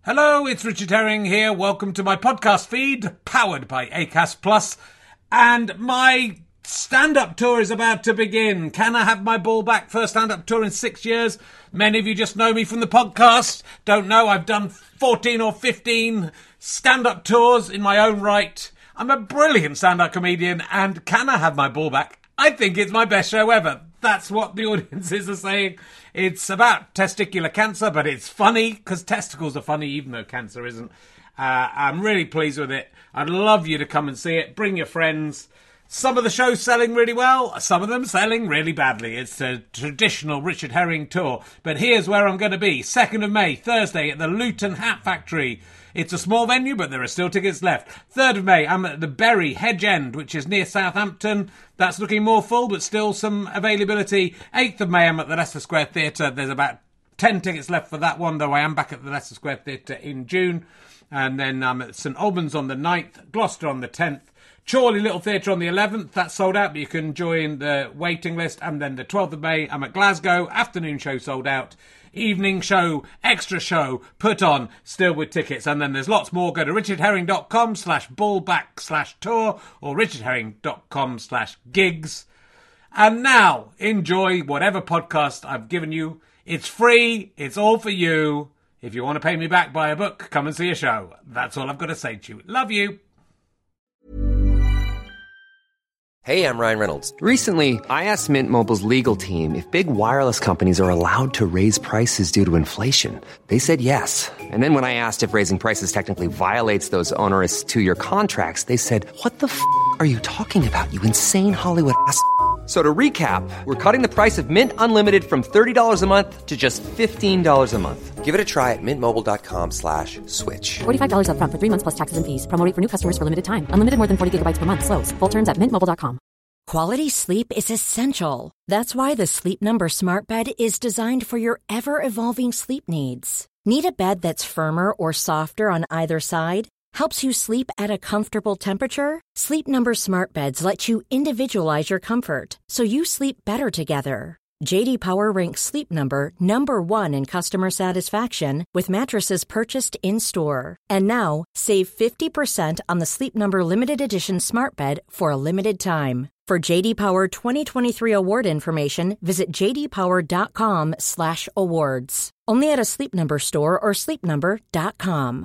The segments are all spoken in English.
Hello, it's Richard Herring here. Welcome to my podcast feed, powered by Acast Plus. And my stand-up tour is about to begin. Can I have my ball back? First stand-up tour in 6 years. Many of you just know me from the podcast. Don't know, I've done 14 or 15 stand-up tours in my own right. I'm a brilliant stand-up comedian, and can I have my ball back? I think it's my best show ever. That's what the audiences are saying. It's about testicular cancer, but it's funny, because testicles are funny, even though cancer isn't. I'm really pleased with it. I'd love you to come and see it. Bring your friends. Some of the shows selling really well, some of them selling really badly. It's a traditional Richard Herring tour. But here's where I'm going to be. 2nd of May, Thursday, at the Luton Hat Factory. It's a small venue, but there are still tickets left. 3rd of May, I'm at the Bury Hedge End, which is near Southampton. That's looking more full, but still some availability. 8th of May, I'm at the Leicester Square Theatre. There's about 10 tickets left for that one, though I am back at the Leicester Square Theatre in June. And then I'm at St Albans on the 9th, Gloucester on the 10th. Chorley Little Theatre on the 11th, that's sold out, but you can join the waiting list. And then the 12th of May, I'm at Glasgow, afternoon show sold out, evening show, extra show, put on, still with tickets. And then there's lots more. Go to richardherring.com/ballback/tour or richardherring.com/gigs. And now, enjoy whatever podcast I've given you. It's free, it's all for you. If you want to pay me back, buy a book, come and see a show. That's all I've got to say to you. Love you. Hey, I'm Ryan Reynolds. Recently, I asked Mint Mobile's legal team if big wireless companies are allowed to raise prices due to inflation. They said yes. And then when I asked if raising prices technically violates those onerous 2-year contracts, they said, "What the f*** are you talking about, you insane Hollywood ass?" So to recap, we're cutting the price of Mint Unlimited from $30 a month to just $15 a month. Give it a try at mintmobile.com/switch. $45 up front for 3 months plus taxes and fees. Promo rate for new customers for limited time. Unlimited more than 40 gigabytes per month. Slows full terms at mintmobile.com. Quality sleep is essential. That's why the Sleep Number Smart Bed is designed for your ever-evolving sleep needs. Need a bed that's firmer or softer on either side? Helps you sleep at a comfortable temperature? Sleep Number Smart Beds let you individualize your comfort, so you sleep better together. J.D. Power ranks Sleep Number number 1 in customer satisfaction with mattresses purchased in-store. And now, save 50% on the Sleep Number Limited Edition Smart Bed for a limited time. For J.D. Power 2023 award information, visit jdpower.com/awards. Only at a Sleep Number store or sleepnumber.com.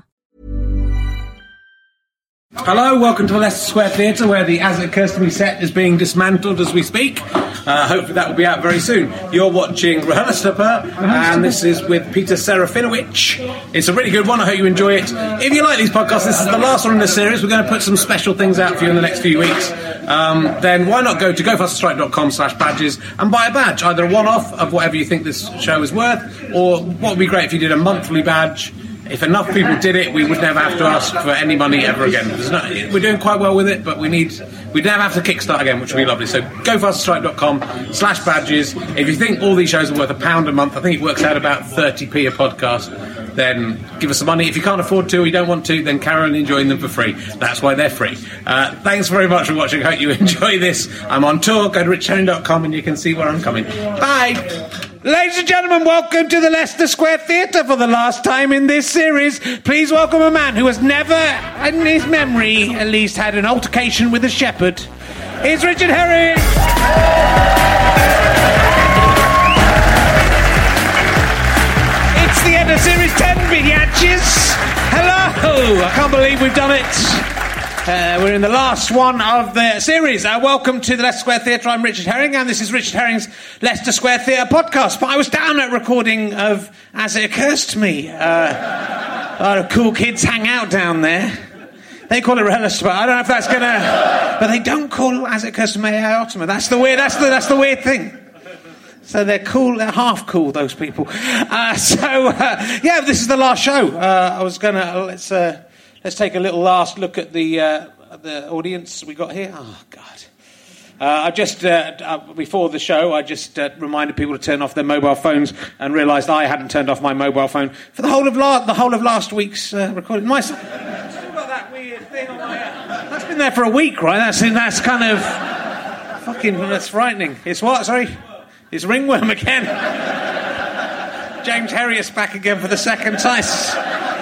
Hello, welcome to the Leicester Square Theatre, where the As It Occurs to Me set is being dismantled as we speak. Hopefully that will be out very soon. You're watching RHLSTP, and this is with Peter Serafinowicz. It's a really good one. I hope you enjoy it. If you like these podcasts, this is the last one in the series. We're going to put some special things out for you in the next few weeks. Then why not go to gofasterstripe.com/badges and buy a badge, either a one-off of whatever you think this show is worth, or what would be great if you did a monthly badge. If enough people did it, we would never have to ask for any money ever again. We're doing quite well with it, but we'd never have to kickstart again, which would be lovely. So gofasterstripe.com/badges. If you think all these shows are worth £1 a month, I think it works out about 30p a podcast, then give us some money. If you can't afford to or you don't want to, then carry on enjoying them for free. That's why they're free. Thanks very much for watching. I hope you enjoy this. I'm on tour. Go to richardherring.com and you can see where I'm coming. Bye! Ladies and gentlemen, welcome to the Leicester Square Theatre for the last time in this series. Please welcome a man who has never, in his memory at least, had an altercation with a shepherd. It's Richard Herring! It's the end of Series 10, biatches! Hello! I can't believe we've done it. We're in the last one of the series. Welcome to the Leicester Square Theatre. I'm Richard Herring, and this is Richard Herring's Leicester Square Theatre podcast. But I was down at a recording of As It Occurs to Me. A lot of cool kids hang out down there. They call it RHLSTP. I don't know if that's gonna, but they don't call As It Occurs to Me Ultima. That's the weird weird thing. So they're cool. They're half cool, those people. Yeah, this is the last show. I was gonna Let's take a little last look at the audience we got here. Oh, God. I just, before the show, I just reminded people to turn off their mobile phones and realised I hadn't turned off my mobile phone for the whole of last week's recording. I've still got that weird thing on my... That's been there for a week, right? That's kind of... That's frightening. It's what? Sorry? It's ringworm again. James Herriot's back again for the second time.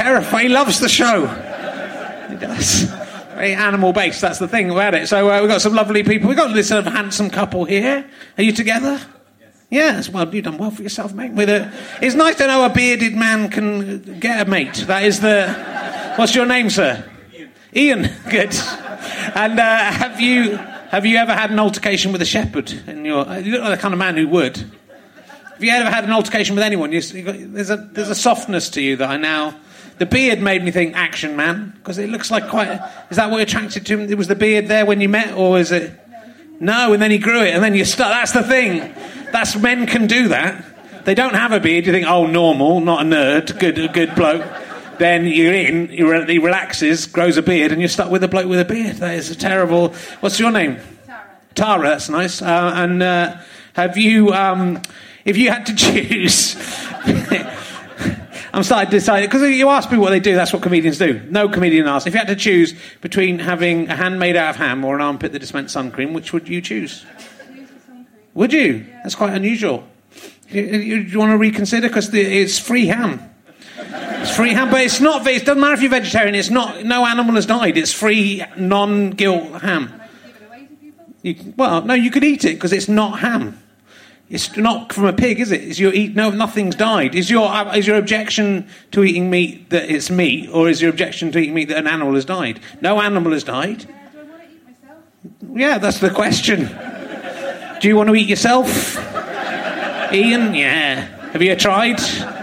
terrifying. He loves the show. He does. Very animal-based, that's the thing about it. So we've got some lovely people. We've got this sort of handsome couple here. Are you together? Yes. Well, you've done well for yourself, mate. It's nice to know a bearded man can get a mate. That is the... What's your name, sir? Ian. Good. And have you ever had an altercation with a shepherd? You look like the kind of man who would. Have you ever had an altercation with anyone? There's a softness to you that I now... The beard made me think Action Man, because it looks like quite... Is that what attracted to him? Was the beard there when you met, or is it... No, and then he grew it, and then you start... That's the thing. Men can do that. They don't have a beard. You think, oh, normal, not a nerd, good bloke. Then you're in, he relaxes, grows a beard, and you're stuck with a bloke with a beard. That is a terrible... What's your name? Tara, that's nice. Have you... if you had to choose... I'm starting to decide, because you ask people what they do, that's what comedians do. No comedian asks. If you had to choose between having a hand made out of ham or an armpit that dispensed sun cream, which would you choose? Would you? Yeah. That's quite unusual. You want to reconsider? Because it's free ham. It's free ham, but it's not... It doesn't matter if you're vegetarian, it's not... No animal has died. It's free, non-guilt ham. Well, no, you could eat it, because it's not ham. It's not from a pig, is it? Nothing's died. Is your objection to eating meat that it's meat, or is your objection to eating meat that an animal has died? No animal has died. Do I want to eat myself? Yeah, that's the question. Do you want to eat yourself, Ian? Yeah. Have you tried?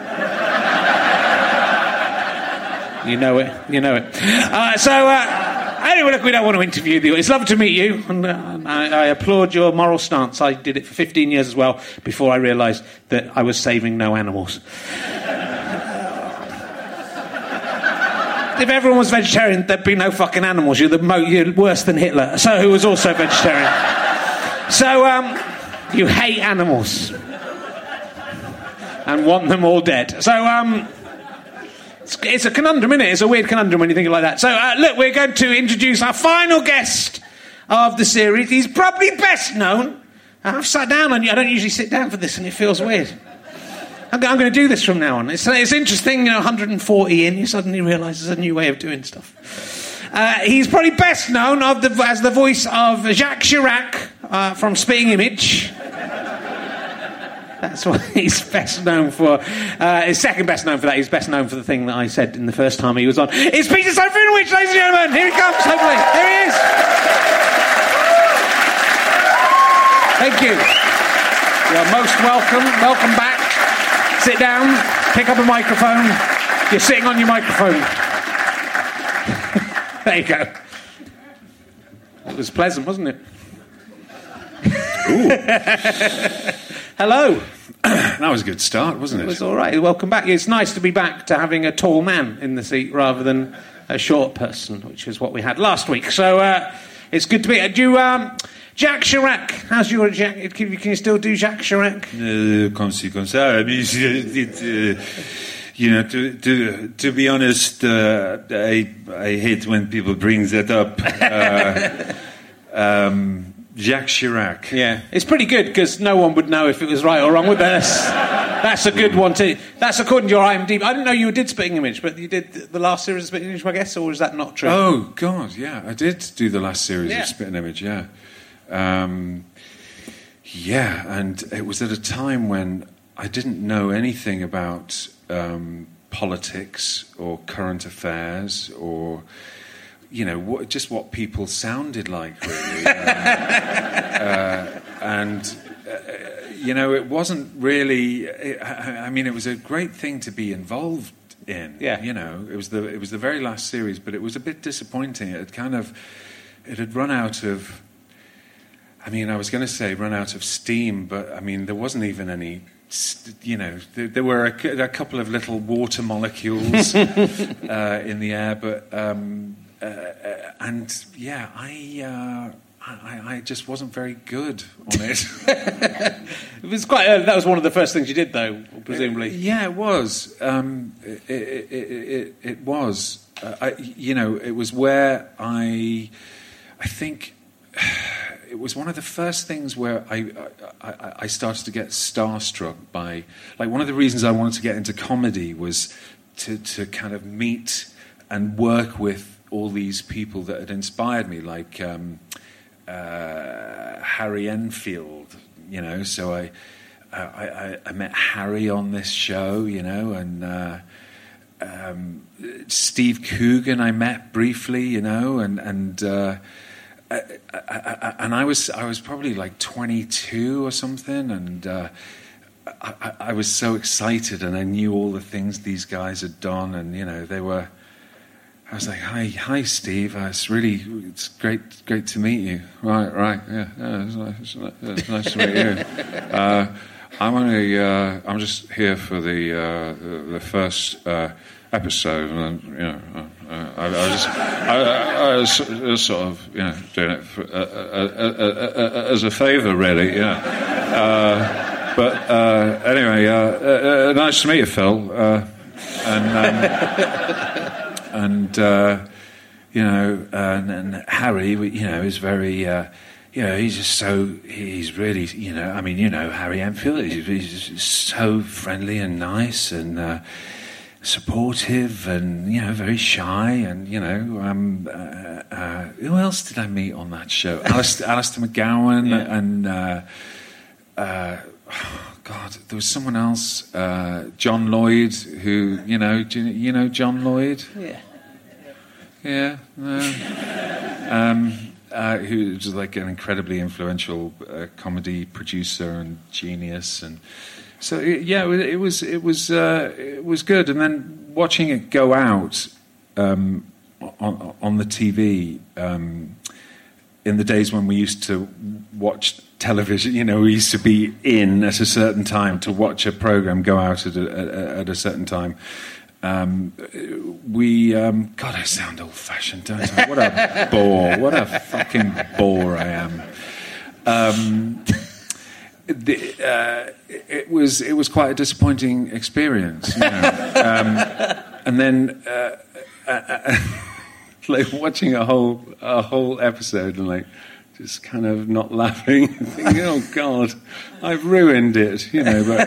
You know it. Anyway, look, we don't want to interview you. It's lovely to meet you, and I applaud your moral stance. I did it for 15 years as well before I realised that I was saving no animals. If everyone was vegetarian, there'd be no fucking animals. You're worse than Hitler, who was also vegetarian. So, you hate animals and want them all dead. So, it's a conundrum, isn't it? It's a weird conundrum when you think it like that. So, look, we're going to introduce our final guest of the series. He's probably best known. I've sat down on you. I don't usually sit down for this, and it feels weird. I'm going to do this from now on. It's interesting, 140 in, you suddenly realise there's a new way of doing stuff. He's probably best known as the voice of Jacques Chirac from Spitting Image. That's what he's best known for. He's second best known for that. He's best known for the thing that I said in the first time he was on. It's Peter Serafinowicz, ladies and gentlemen. Here he comes, hopefully. There he is. Thank you. You're most welcome. Welcome back. Sit down. Pick up a microphone. You're sitting on your microphone. There you go. It was pleasant, wasn't it? Ooh. Hello. That was a good start, wasn't it? It was all right. Welcome back. It's nice to be back to having a tall man in the seat rather than a short person, which is what we had last week. So it's good to be. Jacques Chirac. How's your Jacques? Can you still do Jacques Chirac? Comme ci, comme ça. I mean, to be honest, I hate when people bring that up. Jacques Chirac. Yeah, it's pretty good because no one would know if it was right or wrong, would they? That's a good one too. That's according to your IMDb. I didn't know you did Spitting Image, but you did the last series of Spitting Image, I guess, or is that not true? Oh God, yeah, I did do the last series of Spitting Image. Yeah, and it was at a time when I didn't know anything about politics or current affairs or. Just what people sounded like, really. It wasn't really... it was a great thing to be involved in. Yeah. It was the very last series, but it was a bit disappointing. It had run out of... I was going to say run out of steam, but, there wasn't even any... there were a couple of little water molecules in the air, but... I just wasn't very good on it. It was quite. That was one of the first things you did, though, presumably. Yeah, it was. It was. It was where I think it was one of the first things where I started to get starstruck by. Like one of the reasons I wanted to get into comedy was to kind of meet and work with all these people that had inspired me, like Harry Enfield, So I met Harry on this show, and Steve Coogan I met briefly, and I was probably like 22 or something, and I was so excited, and I knew all the things these guys had done, and they were. I was like, hi, Steve. It's great to meet you. Right, yeah, it's nice to meet you. I'm just here for the first episode, and I was just sort of doing it as a favour, really. But anyway, nice to meet you, Phil. And Harry, is very, he's just so, he's really, Harry Enfield, he's so friendly and nice and supportive and, very shy and, who else did I meet on that show? Alistair McGowan and, God, there was someone else, John Lloyd, who, do you know John Lloyd? Yeah. Who was like an incredibly influential comedy producer and genius, and so it was good. And then watching it go out on the TV in the days when we used to watch television, we used to be in at a certain time to watch a program go out at a certain time. God, I sound old-fashioned, don't I? What a bore! What a fucking bore I am. It was quite a disappointing experience, and then like watching a whole episode and like. Just kind of not laughing, thinking, "Oh God, I've ruined it," But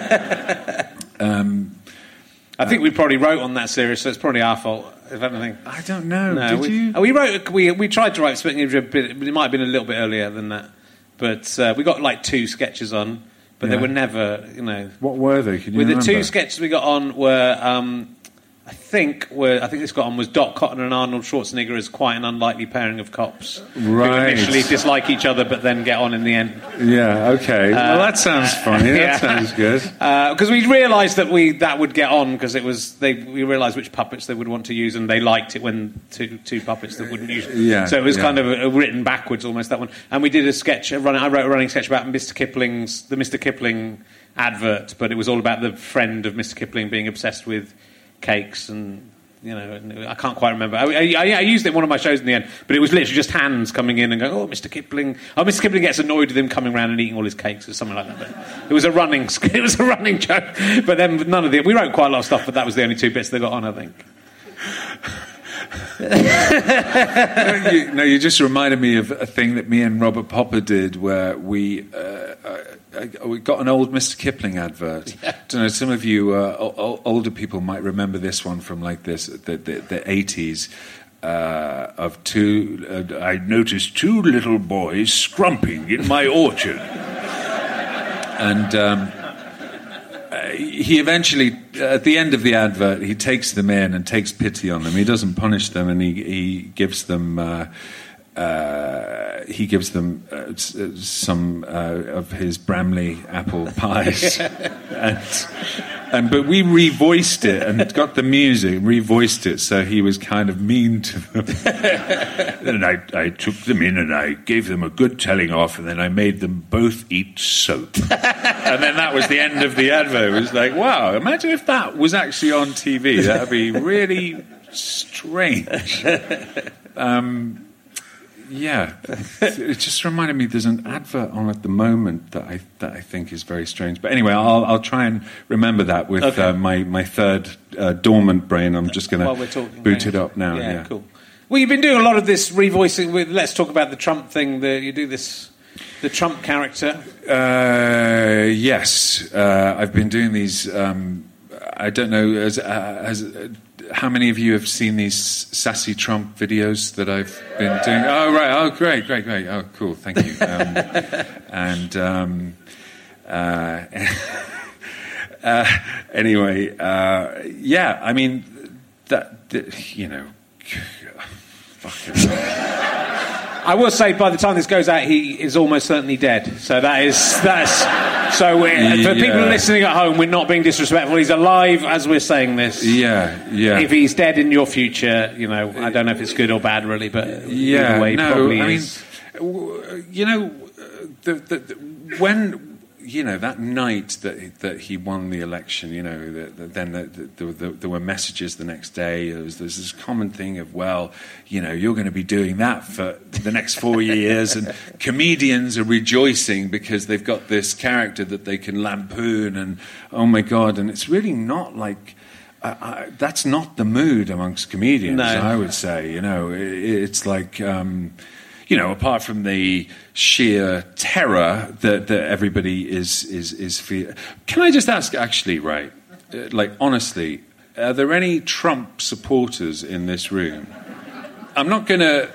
I think we probably wrote on that series, so it's probably our fault, if anything. I don't know. No, Did you? We wrote. We tried to write Spitting Image a bit, but it might have been a little bit earlier than that. But we got like 2 sketches on, but they were never, What were they? Can you remember? The 2 sketches we got on were. I think this got on was Doc Cotton and Arnold Schwarzenegger as quite an unlikely pairing of cops who initially dislike each other but then get on in the end. Yeah, okay. Well, that sounds funny. That sounds good. Because we realised that that would get on because we realised which puppets they would want to use, and they liked it when two puppets that wouldn't use it. Yeah, so it was kind of written backwards almost, that one. And we did a sketch. I wrote a running sketch about the Mr. Kipling advert, but it was all about the friend of Mr. Kipling being obsessed with cakes and I can't quite remember. I used it in one of my shows in the end, but it was literally just hands coming in and going, "Oh, Mr. Kipling." Oh, Mr. Kipling gets annoyed with him coming around and eating all his cakes or something like that. But it was a running joke. But then none of we wrote quite a lot of stuff, but that was the only 2 bits they got on, I think. You just reminded me of a thing that me and Robert Popper did, where we got an old Mr. Kipling advert. Yeah. I don't know, some of you older people might remember this one from like the 80s. Of 2, I noticed 2 little boys scrumping in my orchard, and he eventually, at the end of the advert, he takes them in and takes pity on them. He doesn't punish them, and he gives them some of his Bramley apple pies, but we revoiced it and got the music, revoiced it, so he was kind of mean to them. And I took them in and I gave them a good telling off, and then I made them both eat soap. And then that was the end of the advert. It was like, wow, imagine if that was actually on TV. That would be really strange. Yeah, it just reminded me there's an advert on at the moment that I think is very strange. But anyway, I'll try and remember that with my third dormant brain. I'm just going to boot it up now. Yeah, cool. Well, you've been doing a lot of this revoicing. Let's talk about the Trump thing. You do this, the Trump character. Yes, I've been doing these. I don't know, how many of you have seen these sassy Trump videos that I've been doing? Oh, right. Oh, great. Oh, cool. Thank you. Anyway, yeah, I mean, that you know, fucking... I will say, by the time this goes out, he is almost certainly dead. So that's so. For people listening at home, we're not being disrespectful. He's alive as we're saying this. Yeah. If he's dead in your future, you know, I don't know if it's good or bad, really, but either way, probably is. Mean, you know, when. You know, that night that he won the election, you know, then there were messages the next day. There's this common thing of, well, you know, you're going to be doing that for the next 4 years, and comedians are rejoicing because they've got this character that they can lampoon, and oh my God, and it's really not like... that's not the mood amongst comedians, I would say. You know, it's like... you know, apart from the sheer terror that everybody is feeling. Can I just ask, actually, right, like, honestly, are there any Trump supporters in this room? I'm not going to...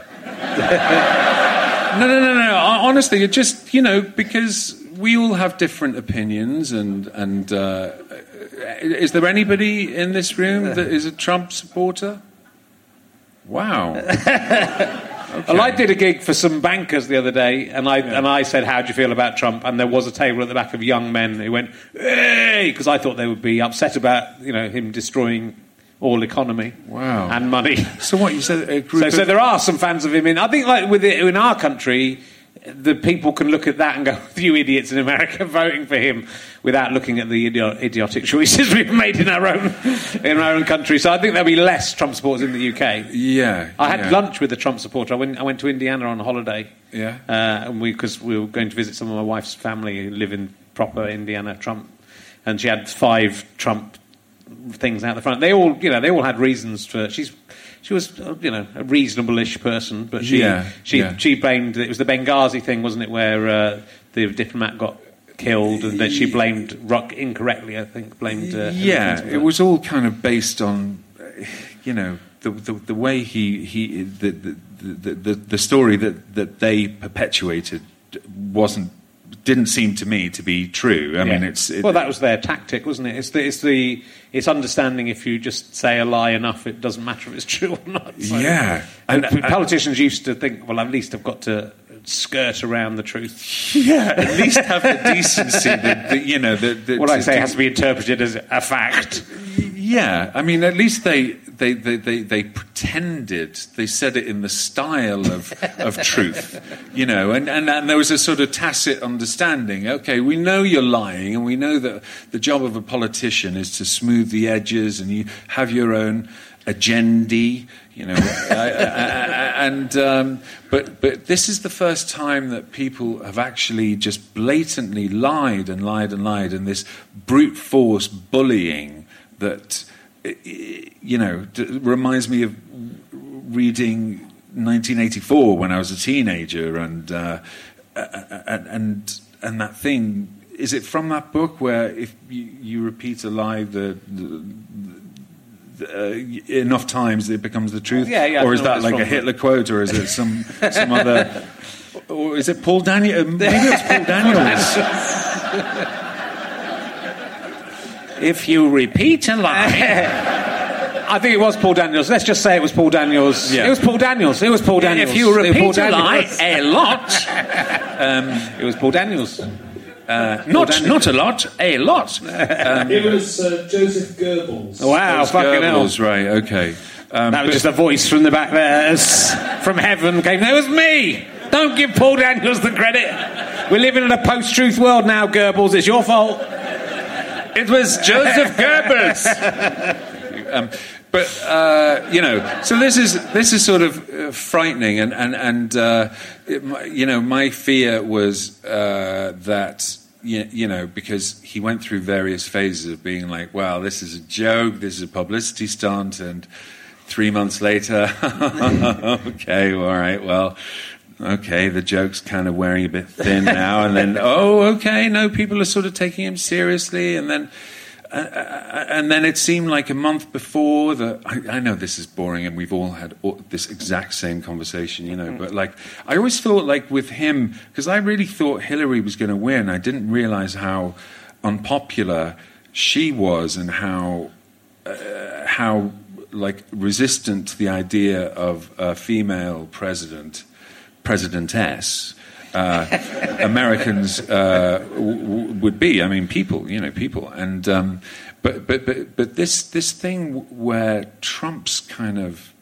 No. Honestly, it just, you know, because we all have different opinions, and is there anybody in this room that is a Trump supporter? Wow. Okay. Well, I did a gig for some bankers the other day, and I said, "How do you feel about Trump?" And there was a table at the back of young men who went, "Hey!" because I thought they would be upset about, you know, him destroying all economy, and money. So what you said? So there are some fans of him in. I think, like in our country, the people can look at that and go, "You idiots in America voting for him," without looking at the idiotic choices we've made in our own country. So I think there'll be less Trump supporters in the UK. Yeah, I had lunch with a Trump supporter. I went to Indiana on a holiday. Yeah, and because we were going to visit some of my wife's family who live in proper Indiana Trump, and she had 5 Trump things out the front. They all had reasons for. She was, you know, a reasonable-ish person, but she blamed... It was the Benghazi thing, wasn't it, where the diplomat got killed, and that she blamed Ruck incorrectly, I think, it was all kind of based on, you know, the way the story that they perpetuated didn't seem to me to be true. I mean, well, that was their tactic, wasn't it? It's understanding if you just say a lie enough, it doesn't matter if it's true or not. So, and politicians used to think, well, at least I've got to skirt around the truth. Yeah, at least have the decency that what I say has to be interpreted as a fact. Yeah, I mean, at least they pretended. They said it in the style of truth, you know, and there was a sort of tacit understanding. Okay, we know you're lying, and we know that the job of a politician is to smooth the edges, and you have your own agenda, you know. But this is the first time that people have actually just blatantly lied, and this brute force bullying that, you know, reminds me of reading 1984 when I was a teenager, and that thing. Is it from that book where if you repeat a lie enough times it becomes the truth? Yeah. Or is that like a Hitler quote, or is it some other? Or is it Paul Daniels? Maybe it's Paul Daniels. If you repeat a lie... I think it was Paul Daniels. Let's just say it was Paul Daniels. Yeah. It was Paul Daniels. If you repeat a lie a lot... it was Paul Daniels. Not a lot, a lot. It was Joseph Goebbels. Wow, fucking Goebbels, hell. Right, okay. That was just a voice from the back there, from heaven came, that was me! Don't give Paul Daniels the credit. We're living in a post-truth world now, Goebbels. It's your fault. It was Joseph Goebbels. But you know, so this is sort of frightening, and you know, my fear was that, you know, because he went through various phases of being like, well, this is a joke, this is a publicity stunt, and 3 months later, okay, all right, well, okay, the joke's kind of wearing a bit thin now, and then, oh, okay, no, people are sort of taking him seriously, and then and then it seemed like a month before that. I know this is boring, and we've all had this exact same conversation, you know. But like, I always thought, like with him, because I really thought Hillary was going to win. I didn't realize how unpopular she was, and how like resistant to the idea of a female presidentess. Americans would be. I mean, people, and but this thing where Trump's kind of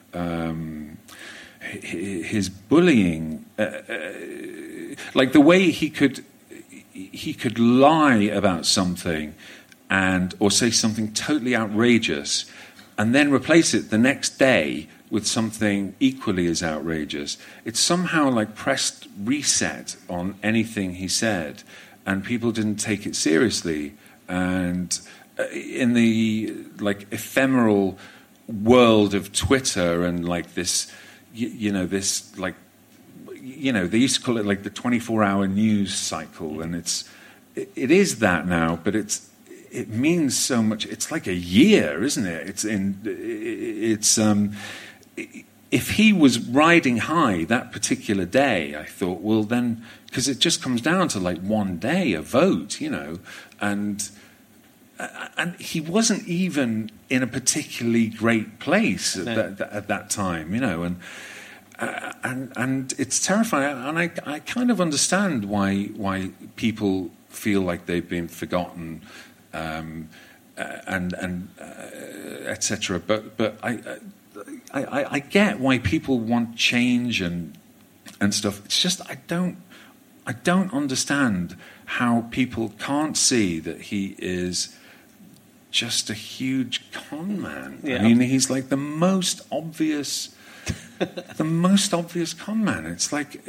his bullying, like the way he could lie about something or say something totally outrageous, and then replace it the next day with something equally as outrageous. It somehow like pressed reset on anything he said, and people didn't take it seriously. And in the like ephemeral world of Twitter and like this, they used to call it like the 24-hour news cycle, and it is that now, but it means so much. It's like a year, isn't it? If he was riding high that particular day, I thought, well, then, because it just comes down to like one day, a vote, and he wasn't even in a particularly great place at that time, and it's terrifying. And I kind of understand why people feel like they've been forgotten, and etc. But I get why people want change and stuff. It's just I don't understand how people can't see that he is just a huge con man. Yeah. I mean, he's like the most obvious con man. It's like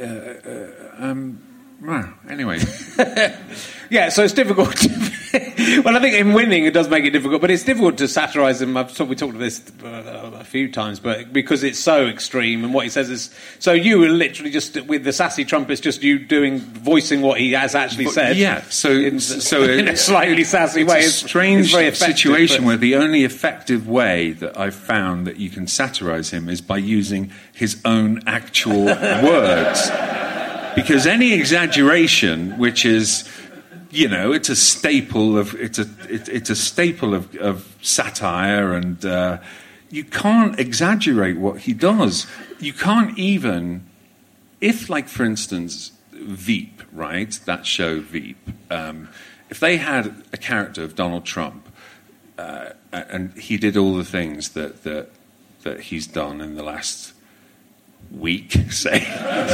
anyway. Yeah, so it's difficult well, I think in winning it does make it difficult, but it's difficult to satirise him. We talked about this a few times, but because it's so extreme, and what he says is... So you were literally just, with the sassy Trump, it's just you voicing what he has actually said. Yeah, so in a slightly sassy way. It's a strange situation where the only effective way that I've found that you can satirise him is by using his own actual words. Because any exaggeration, which is, it's a staple of satire, and you can't exaggerate what he does. You can't even, if, like, for instance, Veep, right? That show Veep. If they had a character of Donald Trump, and he did all the things that he's done in the last week, say.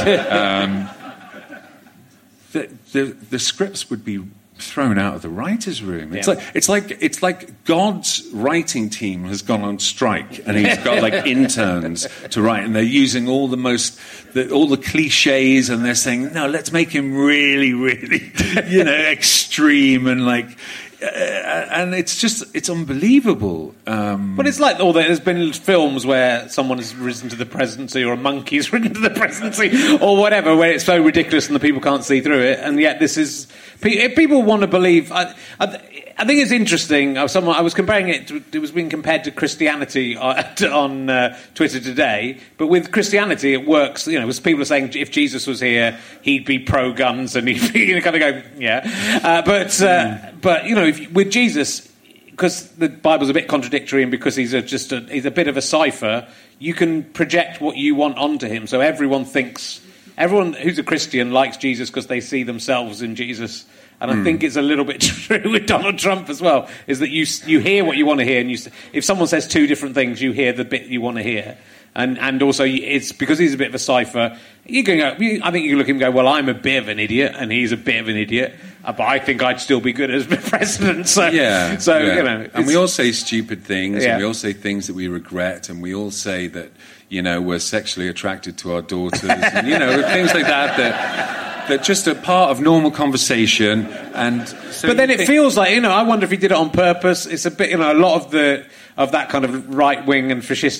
The scripts would be thrown out of the writers' room. It's like God's writing team has gone on strike, and he's got like interns to write, and they're using all the cliches, and they're saying, no, let's make him really, really, extreme, and like. And it's unbelievable. But it's like there's been films where someone has risen to the presidency, or a monkey's risen to the presidency, or whatever, where it's so ridiculous and the people can't see through it. And yet this is... People want to believe... I think it's interesting. I was comparing it. It was being compared to Christianity on Twitter today. But with Christianity, it works. People are saying if Jesus was here, he'd be pro-guns, and he'd be, kind of go, yeah. But with Jesus, because the Bible's a bit contradictory, and because he's a bit of a cipher, you can project what you want onto him. So everyone who's a Christian likes Jesus because they see themselves in Jesus. And I think it's a little bit true with Donald Trump as well, is that you hear what you want to hear, and if someone says two different things, you hear the bit you want to hear. And also, it's because he's a bit of a cipher, I think you can look at him and go, well, I'm a bit of an idiot, and he's a bit of an idiot, but I think I'd still be good as president. So, and we all say stupid things, and we all say things that we regret, and we all say that, we're sexually attracted to our daughters, and, things like that just a part of normal conversation. And so but then it feels like, I wonder if he did it on purpose. It's a bit, a lot of that kind of right-wing and fascistic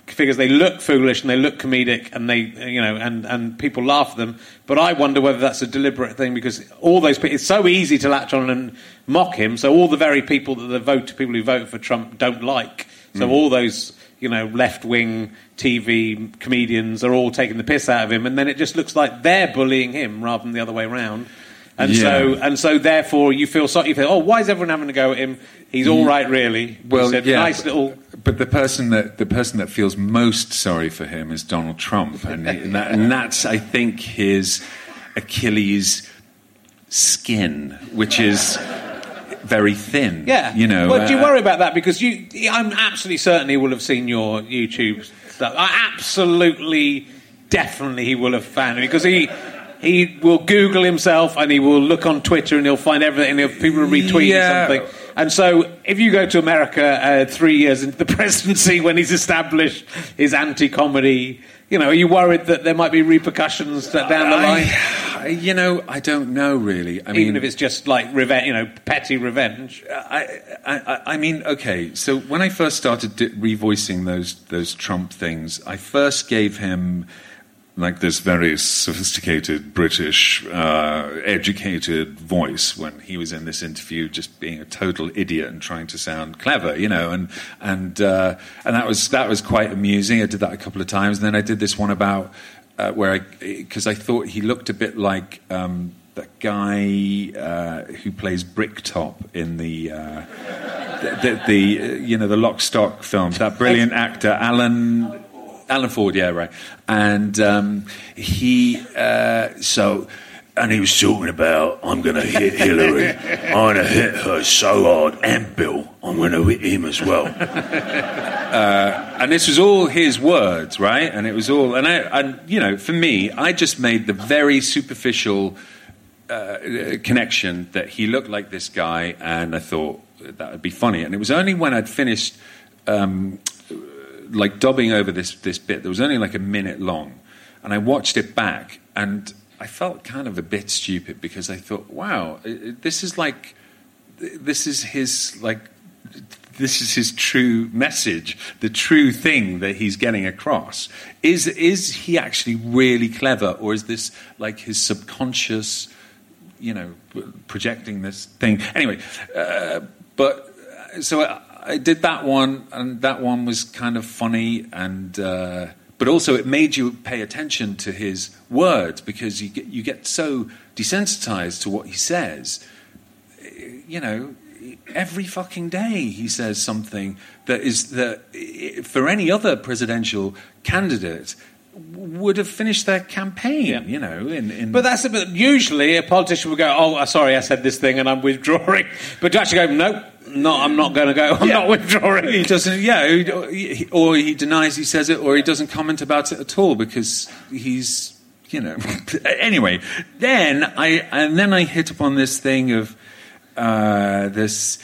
figures. They look foolish and they look comedic, and they, and people laugh at them. But I wonder whether that's a deliberate thing, because all those people, it's so easy to latch on and mock him. So all the very people people who vote for Trump don't like. So all those, left-wing TV comedians are all taking the piss out of him, and then it just looks like they're bullying him rather than the other way around. And so therefore you feel sorry. You feel, why is everyone having a go at him? He's all right, really. Well, nice little. But the person that feels most sorry for him is Donald Trump, and that's, I think, his Achilles skin, which is very thin. Yeah. Well, do you worry about that? Because I'm absolutely certain he will have seen your YouTube stuff. Definitely he will have found it, because he will Google himself, and he will look on Twitter, and he'll find everything, and people will retweet something. And so if you go to America 3 years into the presidency, when he's established his anti-comedy, are you worried that there might be repercussions down the line? I don't know, really. I mean, even if it's just like revenge, petty revenge. I mean, okay. So when I first started revoicing those Trump things, I first gave him like this very sophisticated British, educated voice when he was in this interview, just being a total idiot and trying to sound clever, and that was quite amusing. I did that a couple of times, and then I did this one about because I thought he looked a bit like that guy who plays Bricktop in the Lock, Stock film. That brilliant actor, Alan Ford, yeah, right. And he was talking about, I'm going to hit Hillary. I'm going to hit her so hard, and Bill, I'm going to hit him as well. And this was all his words, right? And it was all, and for me, I just made the very superficial connection that he looked like this guy, and I thought that would be funny. And it was only when I'd finished like dubbing over this bit that was only like a minute long, and I watched it back, and I felt kind of a bit stupid, because I thought, wow, this is his true message, the true thing that he's getting across. Is he actually really clever, or is this like his subconscious, projecting this thing? Anyway, but so I did that one, and that one was kind of funny, and but also it made you pay attention to his words, because you get so desensitized to what he says. Every fucking day he says something that for any other presidential candidate would have finished their campaign, But that's but usually a politician would go, "Oh, sorry, I said this thing and I'm withdrawing." But to actually go, "No, I'm not going to go. I'm not withdrawing." He doesn't. Or he denies he says it, or he doesn't comment about it at all, because he's, Anyway, then I hit upon this thing of this.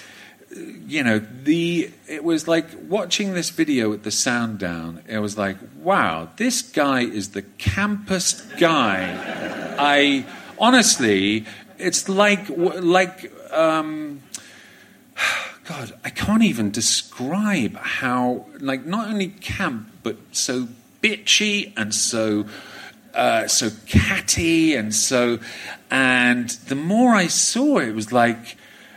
It was like watching this video with the sound down. It was like, wow, this guy is the campest guy. Honestly, it's like God, I can't even describe how, like, not only camp, but so bitchy and so catty and the more I saw it was like,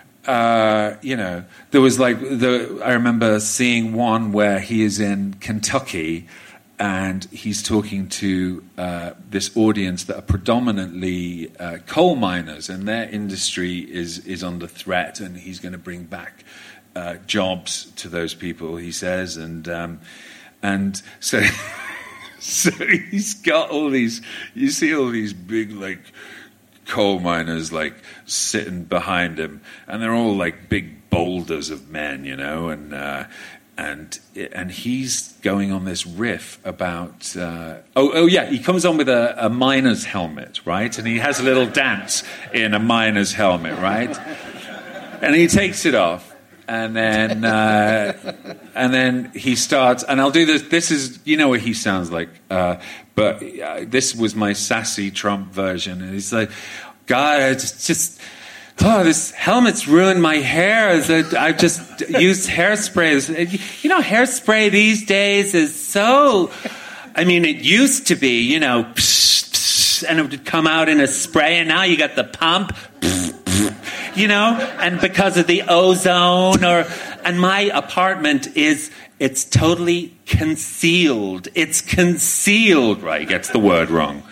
there was like I remember seeing one where he is in Kentucky and he's talking to this audience that are predominantly coal miners, and their industry is under threat, and he's going to bring back jobs to those people, he says, and so so he's got all these. You see all these big like coal miners like sitting behind him, and they're all like big boulders of men, and he's going on this riff about he comes on with a miner's helmet, right, and he has a little dance in a miner's helmet, right, and he takes it off, and then he starts, and I'll do this. This is, what he sounds like, but this was my sassy Trump version, and he's like, God, it's just oh, this helmet's ruined my hair. I've just used hairspray. You know, hairspray these days is so... I mean, it used to be, you know, psh, psh, and it would come out in a spray, and now you got the pump, psh, psh, you know, and because of the ozone, and my apartment it's totally concealed. It's concealed, right? He gets the word wrong.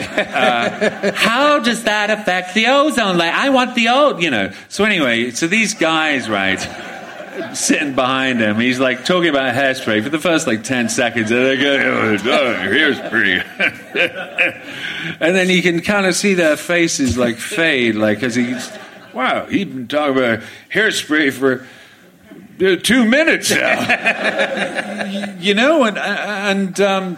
How does that affect the ozone layer? I want the you know. So anyway, so these guys, right, sitting behind him, he's like talking about hairspray for the first like 10 seconds, and they go, oh, hairspray. And then you can kind of see their faces like fade, like as he's, wow, he's been talking about hairspray for 2 minutes now. You know, and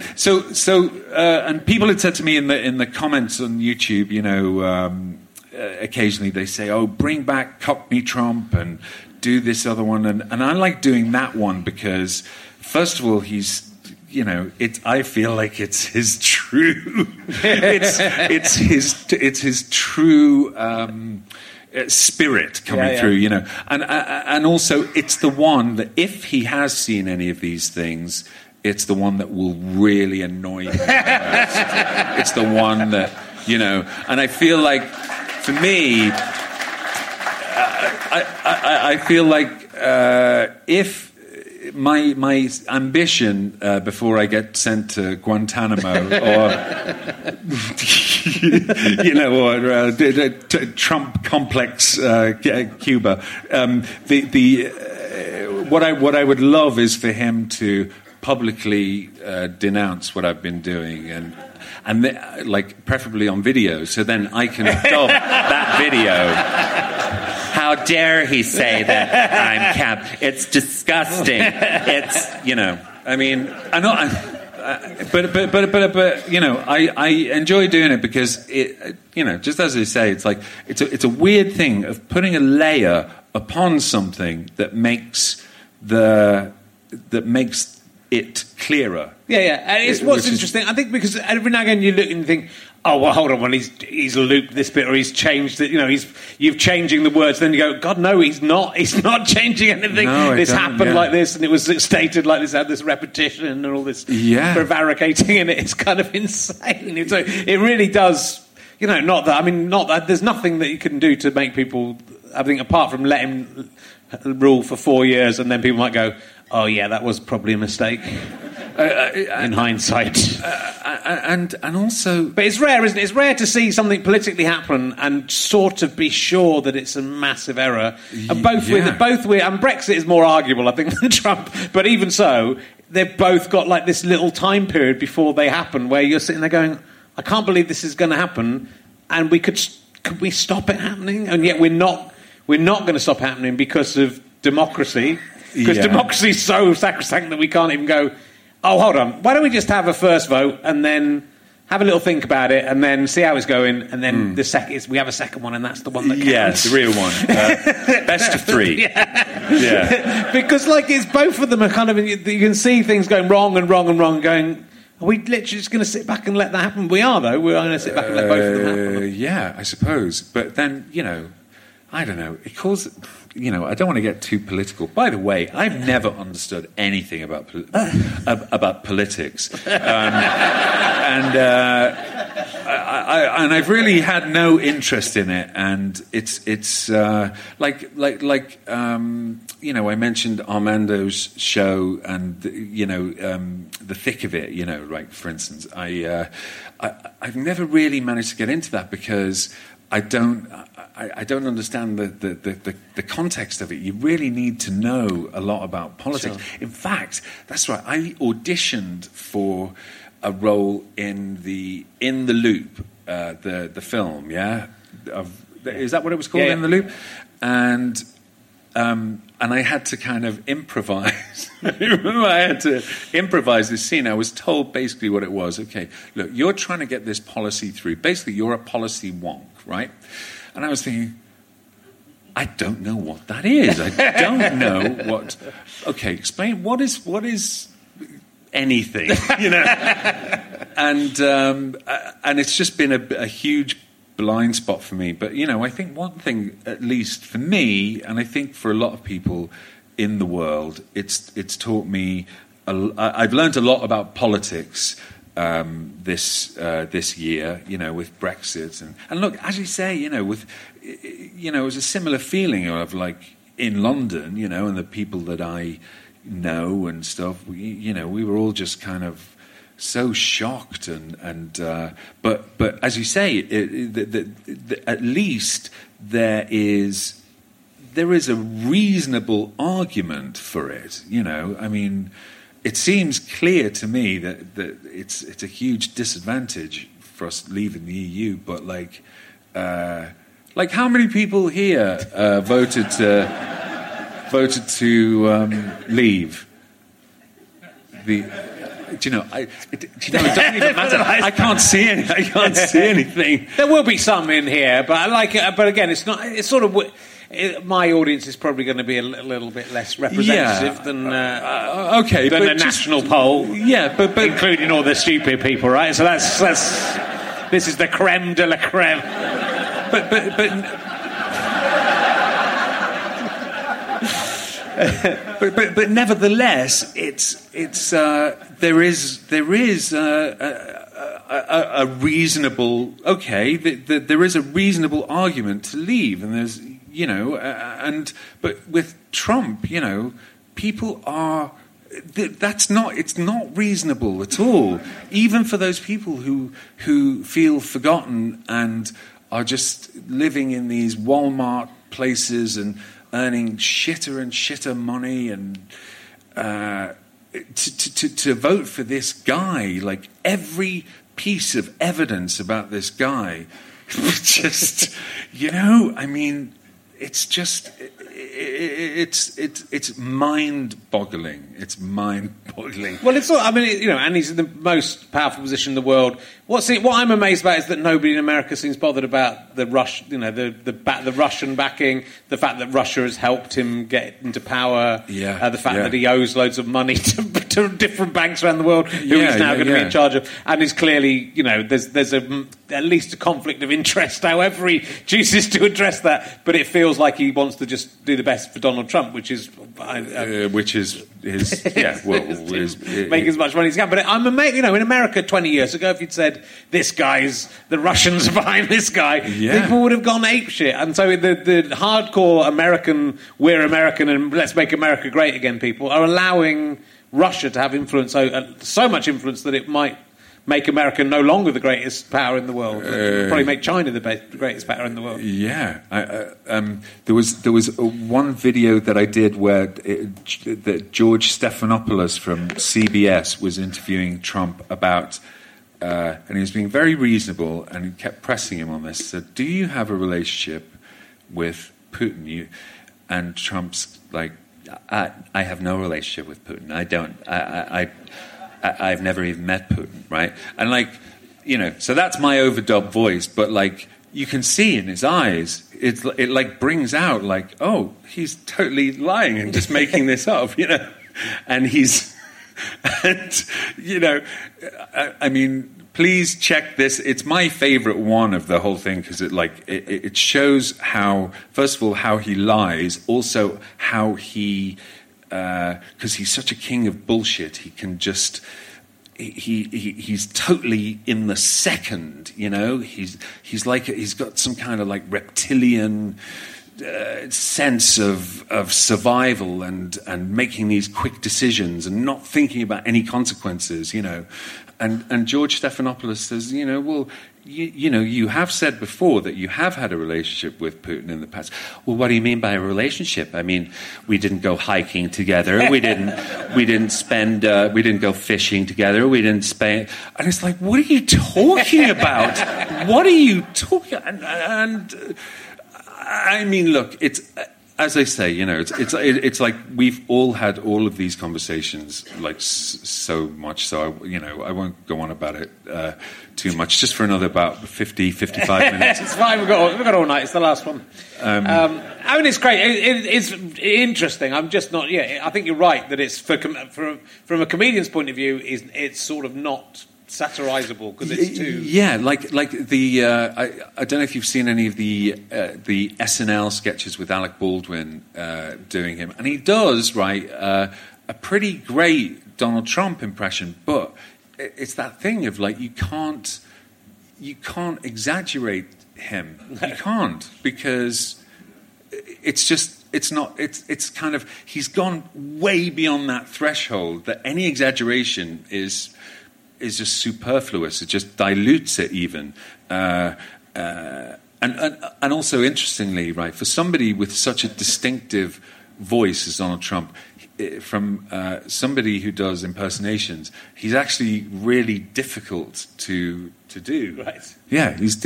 people had said to me in the comments on YouTube, you know, occasionally they say, oh, bring back Cockney Trump and do this other one, and I like doing that one because, first of all, he's, you know, I feel like it's his true, it's his true spirit coming through, you know, and also it's the one that if he has seen any of these things, it's the one that will really annoy him. It's the one that, you know, and I feel like for me. I feel like if my ambition before I get sent to Guantanamo or you know, or Trump complex Cuba, what I would love is for him to publicly denounce what I've been doing and like preferably on video, so then I can dub that video. How dare he say that I'm Cap? It's disgusting. It's, you know, I mean, but you know, I enjoy doing it because it, you know, just as they say, it's like it's a weird thing of putting a layer upon something that makes it clearer. Yeah, and it's what's interesting. I think because every now and again you look and think, oh well, hold on, well he's looped this bit or he's changed it. You know, you've changing the words. Then you go, God, no, he's not. He's not changing anything. No, this happened like this, and it was stated like this. Had this repetition and all this prevaricating in it. It's kind of insane. It really does. You know, not that. There's nothing that you can do to make people. I think apart from let him rule for 4 years, and then people might go, oh yeah, that was probably a mistake. In hindsight, and also, but it's rare, isn't it? It's rare to see something politically happen and sort of be sure that it's a massive error. And both with and Brexit is more arguable, I think, than Trump. But even so, they've both got like this little time period before they happen where you're sitting there going, I can't believe this is going to happen, and could we stop it happening? And yet we're not going to stop happening because of democracy. Because democracy is so sacrosanct that we can't even go, oh, hold on, why don't we just have a first vote and then have a little think about it and then see how it's going, and then we have a second one, and that's the one that counts. Yeah, it's the real one. Best of three. Yeah. Because, like, it's both of them are kind of, you can see things going wrong and going, are we literally just going to sit back and let that happen? We are, though. We're going to sit back and let both of them happen. Yeah, I suppose. But then, you know, I don't know. It calls... You know, I don't want to get too political. By the way, I've never understood anything about politics, and I've really had no interest in it. And it's like you know, I mentioned Armando's show, and you know, the thick of it. You know, right? For instance, I've never really managed to get into that because I don't understand the context of it. You really need to know a lot about politics. Sure. In fact, that's right. I auditioned for a role in the Loop, the film. Yeah, is that what it was called? Yeah. In the Loop, and I had to kind of improvise. I had to improvise this scene. I was told basically what it was. Okay, look, you're trying to get this policy through. Basically, you're a policy wonk, right? And I was thinking, I don't know what that is. I don't know what... Okay, explain, what is anything, you know? And it's just been a huge blind spot for me. But, I think one thing, at least for me, and I think for a lot of people in the world, it's taught me, I've learned a lot about politics this year, with Brexit. And look, as you say, it was a similar feeling of like in London, and the people that I know and stuff, we were all just kind of so shocked but as you say, at least there is a reasonable argument for it. I mean, it seems clear to me that it's a huge disadvantage for us leaving the EU. But like how many people here voted to leave the? It doesn't even matter. I can't see anything. There will be some in here, but again, it's not. It's sort of. My audience is probably going to be a little bit less representative than a national poll. Yeah, but including all the stupid people, right? So that's this is the creme de la creme. But nevertheless, there is a reasonable there is a reasonable argument to leave, and there's but with Trump, people are. It's not reasonable at all, even for those people who feel forgotten and are just living in these Walmart places and earning shitter and shitter money, and to vote for this guy, like every piece of evidence about this guy, just I mean, it's just it's mind-boggling. It's mind-boggling. Well, it's all. I mean, and he's in the most powerful position in the world. What I'm amazed about is that nobody in America seems bothered about the the Russian backing, the fact that Russia has helped him get into power, the fact that he owes loads of money to different banks around the world who he's now going to be in charge of, and is clearly, there's at least a conflict of interest, however he chooses to address that. But it feels like he wants to just do the best for Donald Trump, which is his make as much money as he can. But I'm amazed, in America 20 years ago, if you'd said the Russians are behind this guy, people would have gone apeshit. And so the hardcore American, we're American and let's make America great again people are allowing Russia to have influence, so much influence that it might make America no longer the greatest power in the world. Probably make China the greatest power in the world. Yeah, there was one video that I did where that George Stephanopoulos from CBS was interviewing Trump about, and he was being very reasonable, and he kept pressing him on this. He said, "Do you have a relationship with Putin?" And Trump's like, I have no relationship with Putin. I don't. I've never even met Putin, right? And so that's my overdubbed voice, but you can see in his eyes, it brings out oh, he's totally lying and just making this up, and I mean, please check this. It's my favorite one of the whole thing because it shows how, first of all, how he lies, also how he. Because he's such a king of bullshit, he can just he's totally in the second, he's got some kind of reptilian sense of survival and making these quick decisions and not thinking about any consequences, and George Stephanopoulos says, well, you have said before that you have had a relationship with Putin in the past. Well, what do you mean by a relationship? I mean, we didn't go hiking together. We didn't go fishing together. We didn't spend. And it's like, what are you talking about? What are you talking? And I mean, look, it's. As I say, it's like we've all had all of these conversations, so much. So I won't go on about it too much. Just for another about 50, 55 minutes. It's fine. We've got all night. It's the last one. I mean, it's great. It's interesting. I'm just not. Yeah, I think you're right that it's from a comedian's point of view, it's sort of not satirizable because it's too... Yeah, like the... I don't know if you've seen any of the SNL sketches with Alec Baldwin doing him. And he does, right, a pretty great Donald Trump impression, but it's that thing of, like, you can't exaggerate him. You can't, because it's kind of... He's gone way beyond that threshold that any exaggeration is just superfluous. It just dilutes it even. And also, interestingly, right, for somebody with such a distinctive voice as Donald Trump, from somebody who does impersonations, he's actually really difficult to do. Right. Yeah, he's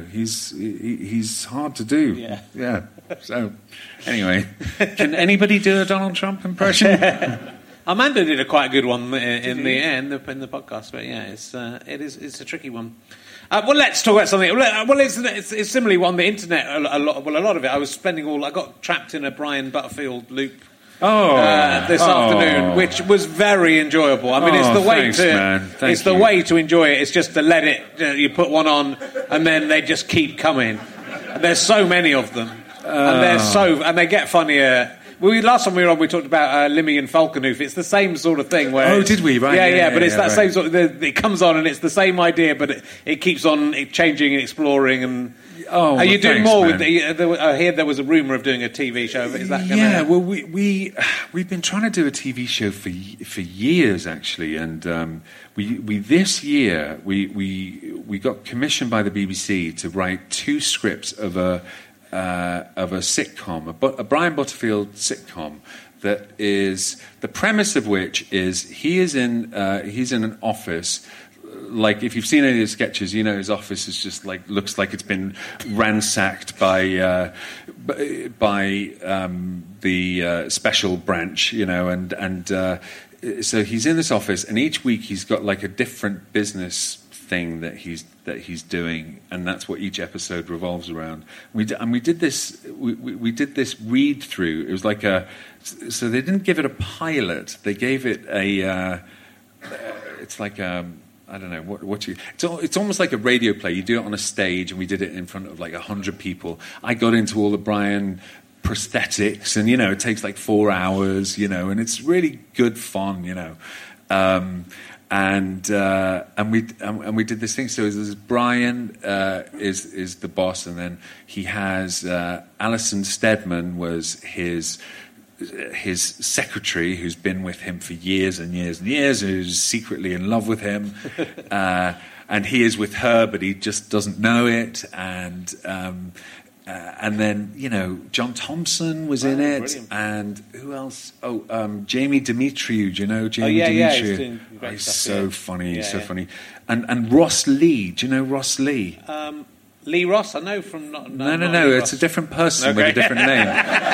hard to do. Yeah. So, anyway, can anybody do a Donald Trump impression? Amanda did a quite good one in the podcast, but yeah, it's a tricky one. Well, let's talk about something. Well, it's similarly on the internet. A lot of it. I got trapped in a Brian Butterfield loop. This afternoon, which was very enjoyable. I mean, it's the way to enjoy it. It's just to let it. You put one on, and then they just keep coming. And there's so many of them, and they get funnier. Last time we were on, we talked about Limmy and Falconhoof. It's the same sort of thing. Where did we? Right. Yeah. But it's that same sort of... It comes on and it's the same idea, but it keeps on changing and exploring. And are you doing more with the... I hear there was a rumour of doing a TV show. Is that going to... Yeah, well, we've been trying to do a TV show for years, actually. And we this year, we got commissioned by the BBC to write 2 scripts of a sitcom, a Brian Butterfield sitcom that is the premise of which is he's in an office. Like, if you've seen any of the sketches, you know his office is just like looks like it's been ransacked by the special branch, you know, and so he's in this office, and each week he's got like a different business thing that he's doing, and that's what each episode revolves around. We did this read through. It was like so they didn't give it a pilot. They gave it it's like I don't know it's almost like a radio play. You do it on a stage, and we did it in front of like 100 people. I got into all the Brian prosthetics, and it takes like 4 hours, and it's really good fun, And we did this thing. So there's Brian is the boss, and then he has Alison Steadman was his secretary, who's been with him for years and years and years, who's secretly in love with him, and he is with her, but he just doesn't know it. And then, John Thompson was in it. Brilliant. And who else? Jamie Demetriou. Do you know Jamie Demetriou? Yeah, he's doing great he's stuff, so funny. He's so funny. And Ross Lee. Do you know Ross Lee? Lee Ross, I know from... No, it's a different person with a different name.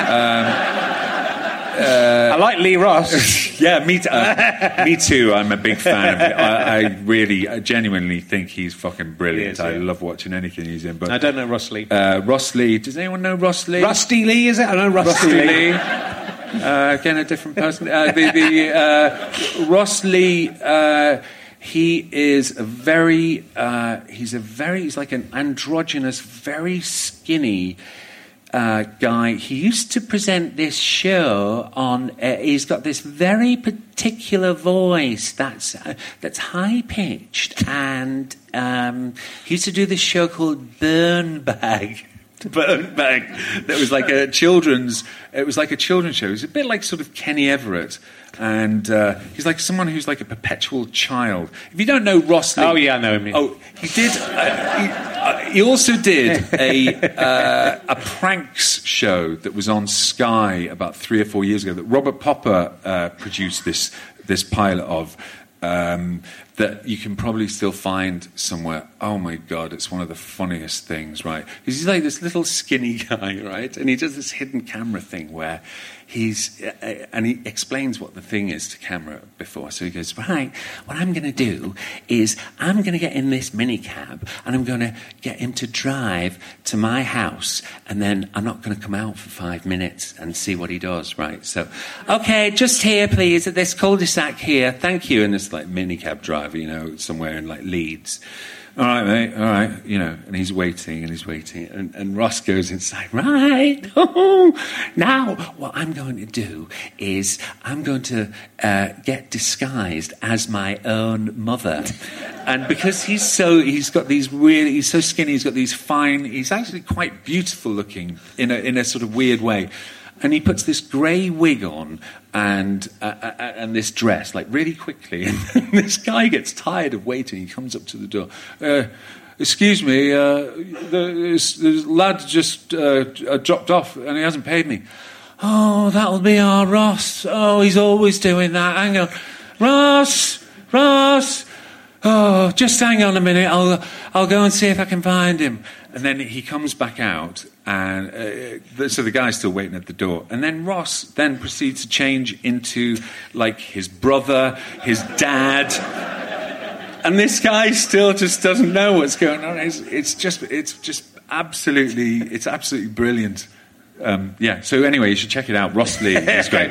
I like Lee Ross. Yeah, me too. I'm a big fan of it. I genuinely think he's fucking brilliant. I love watching anything he's in. But I don't know Ross Lee. Ross Lee. Does anyone know Ross Lee? Rusty Lee, is it? I know Rusty Lee. Again, a different person. Ross Lee. He is he's like an androgynous, very skinny guy. He used to present this show on. He's got this very particular voice that's high pitched, and he used to do this show called Burn Bag. That was like a children's. It was like a children's show. It was a bit like sort of Kenny Everett. And he's like someone who's like a perpetual child. If you don't know Ross Lee... Oh, yeah, I know him. Yeah. Oh, he did... he also did a pranks show that was on Sky about 3 or 4 years ago that Robert Popper produced this pilot of, that you can probably still find somewhere. Oh, my God, it's one of the funniest things, right? Because he's like this little skinny guy, right? And he does this hidden camera thing where... and he explains what the thing is to camera before. So he goes, right, what I'm going to do is I'm going to get in this minicab and I'm going to get him to drive to my house, and then I'm not going to come out for 5 minutes and see what he does, right? So, okay, just here, please, at this cul-de-sac here. Thank you. And this like minicab drive. whatever, you know, somewhere in like Leeds. All right, mate, all right, you know, and he's waiting, and Ross goes inside, right, now what I'm going to do is I'm going to get disguised as my own mother. And because he's so skinny, he's got these fine, he's actually quite beautiful looking in a sort of weird way. And he puts this grey wig on and this dress, like, really quickly. And this guy gets tired of waiting. He comes up to the door. Excuse me, the lad just dropped off and he hasn't paid me. Oh, that'll be our Ross. Oh, he's always doing that. Hang on. Ross! Oh, just hang on a minute. I'll go and see if I can find him. And then he comes back out, and so the guy's still waiting at the door. And then Ross then proceeds to change into, like, his brother, his dad. And this guy still just doesn't know what's going on. It's absolutely brilliant. So anyway, you should check it out. Ross Lee, it's great.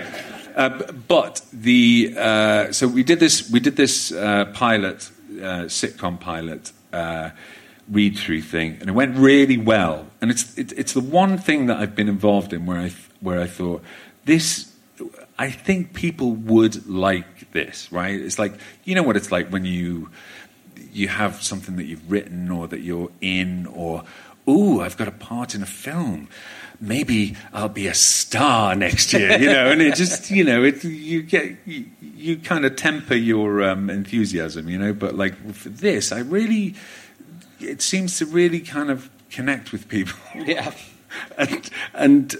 So we did this pilot, sitcom pilot, read-through thing, and it went really well. And it's the one thing that I've been involved in where I thought, this, I think people would like this, right? It's like, you know what it's like when you have something that you've written or that you're in, or, ooh, I've got a part in a film. Maybe I'll be a star next year, you know, and it just, you know, you kind of temper your enthusiasm, you know, but like for this, it seems to really kind of connect with people. Yeah. and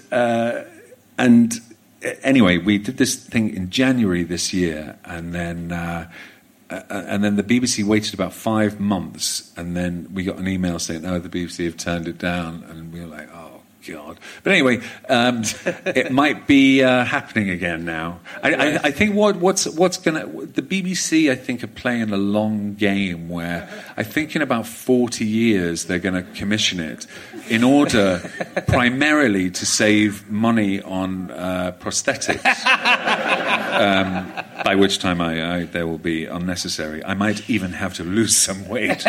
anyway, we did this thing in January this year, and then the BBC waited about 5 months, and then we got an email saying, "Oh, the BBC have turned it down," and we were like, "Oh God!" But anyway, it might be happening again now. I think what's going to the BBC, I think, are playing a long game where I think in about 40 years they're going to commission it in order primarily to save money on prosthetics. By which time they will be unnecessary. I might even have to lose some weight.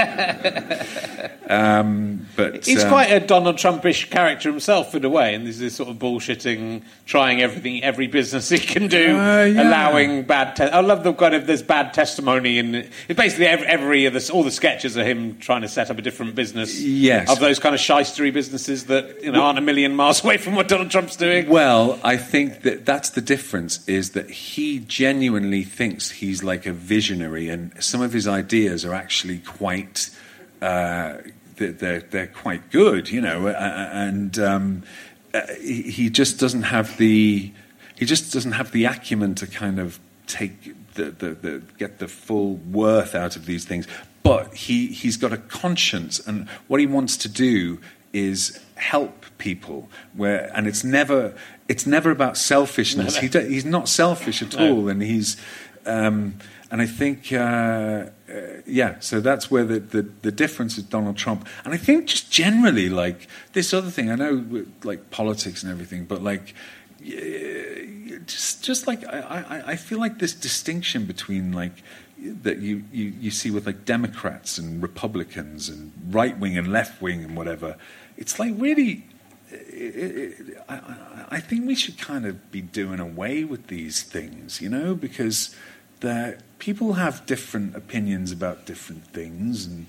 But he's quite a Donald Trumpish character himself in a way, and there's this sort of bullshitting, trying every business he can do, allowing bad. I love the kind of there's bad testimony, and it's basically all the sketches are him trying to set up a different business. Yes, of those kind of shystery businesses that aren't a million miles away from what Donald Trump's doing. Well, I think that's the difference, is that he genuinely thinks he's like a visionary, and some of his ideas are actually quite. They're quite good, you know, and he just doesn't have the acumen to kind of take get the full worth out of these things. But he's got a conscience, and what he wants to do is help people. And it's never about selfishness. No. He's not selfish at all, and he's. And I think, so that's where the difference is Donald Trump. And I think just generally, like, this other thing, I know, like, politics and everything, but, like, just like, I feel like this distinction between, like, that you see with, like, Democrats and Republicans and right-wing and left-wing and whatever, it's, like, really... I think we should kind of be doing away with these things, you know, because... people have different opinions about different things, and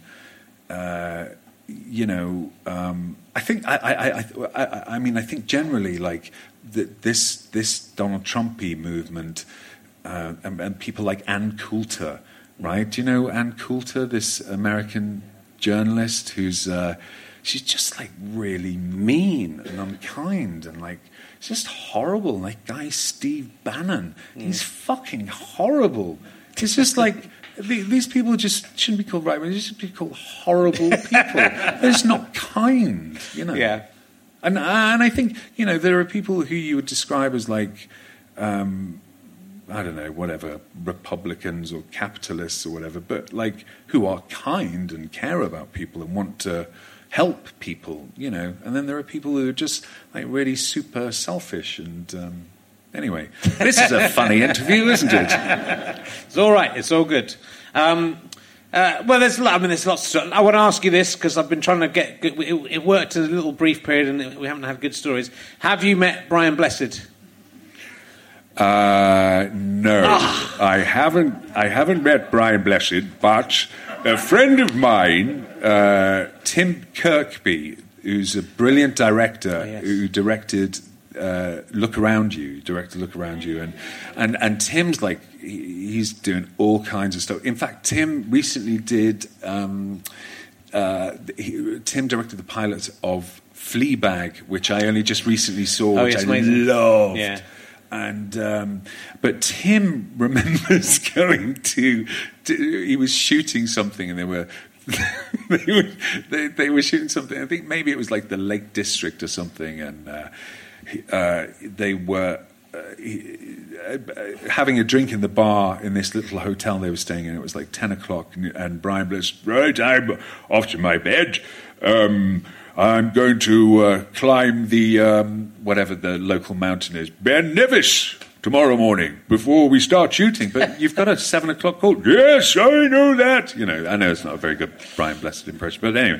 I think I think generally, like, this Donald Trumpy movement, and people like Ann Coulter, right? Do you know Ann Coulter, this American journalist who's she's just like really mean and unkind and like. It's just horrible. Like guy Steve Bannon, he's fucking horrible. It's just like these people just shouldn't be called right. They should be called horrible people. They're just not kind, you know. Yeah. And I think, you know, there are people who you would describe as like, I don't know, whatever, Republicans or capitalists or whatever, but like who are kind and care about people and want to. Help people, you know, and then there are people who are just like really super selfish. And anyway, this is a funny interview, isn't it? It's all right. It's all good. Well, there's lots of stuff. I want to ask you this because I've been trying to get... It worked in a little brief period and we haven't had good stories. Have you met Brian Blessed? No. I haven't met Brian Blessed, but a friend of mine, Tim Kirkby, who's a brilliant director who directed Look Around You, and Tim's like, he's doing all kinds of stuff. In fact, Tim recently did, Tim directed the pilot of Fleabag, which I only just recently saw, which I loved. Yeah. And but Tim remembers going to he was shooting something, and they were shooting something. I think maybe it was like the Lake District or something, and they were having a drink in the bar in this little hotel they were staying in. It was like 10 o'clock, and Brian Blessed, right, I'm off to my bed. I'm going to climb the, whatever the local mountain is, Ben Nevis, tomorrow morning before we start shooting. But you've got a 7 o'clock call. Yes, I know that. You know, I know it's not a very good Brian Blessed impression, but anyway.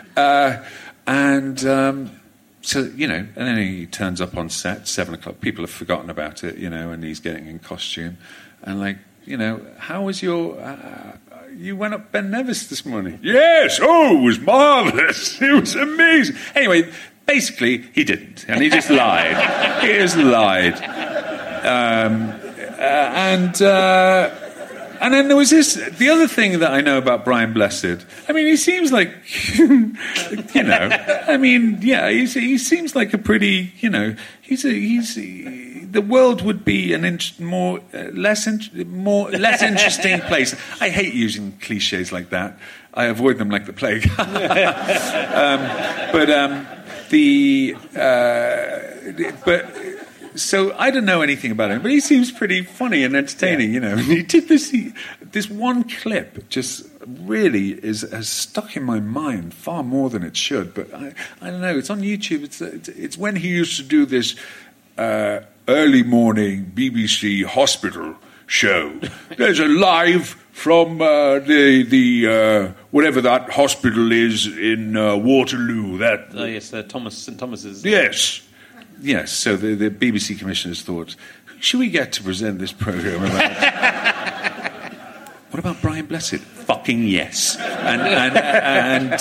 So, you know, and then he turns up on set, 7 o'clock. People have forgotten about it, you know, and he's getting in costume. And like, you know, how was your... you went up Ben Nevis this morning. Yes, it was marvellous. It was amazing. Anyway, basically, he didn't, and he just lied. He just lied. And then there was the other thing that I know about Brian Blessed. I mean, he seems like, you know, I mean, yeah, he seems like a pretty, you know, the world would be less interesting place. I hate using cliches like that. I avoid them like the plague. So I don't know anything about him, but he seems pretty funny and entertaining, you know. And he did this one clip just really has stuck in my mind far more than it should. But I don't know. It's on YouTube. It's when he used to do this early morning BBC hospital show. There's a live from the whatever that hospital is in Waterloo. St Thomas's. Yes, so the BBC commissioners thought, who should we get to present this programme about? What about Brian Blessed? Fucking yes. And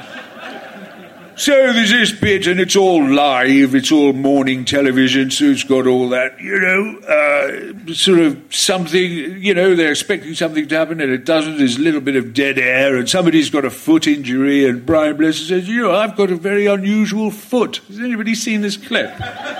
so there's this bit, and it's all live, it's all morning television, so it's got all that, you know, sort of something, you know, they're expecting something to happen, and it doesn't. There's a little bit of dead air, and somebody's got a foot injury, and Brian Blessed says, you know, I've got a very unusual foot. Has anybody seen this clip?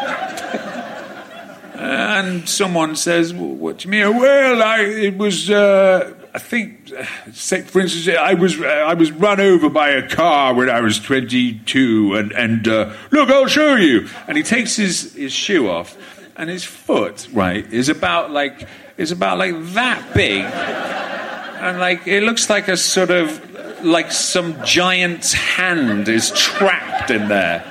And someone says, well, what do you mean? Well, it was... I think, say, for instance, I was run over by a car when I was 22, and look, I'll show you. And he takes his shoe off, and his foot, right, is about like that big, and like it looks like a sort of like some giant's hand is trapped in there,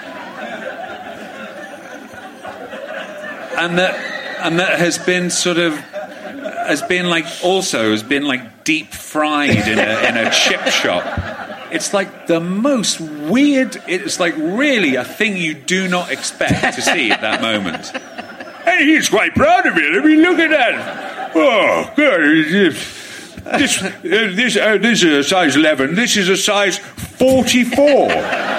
and that has been deep fried in a chip shop. It's like the most weird. It's like really a thing you do not expect to see at that moment. And he's quite proud of it. I mean, look at that. Oh, good. This is a size 11. This is a size 44.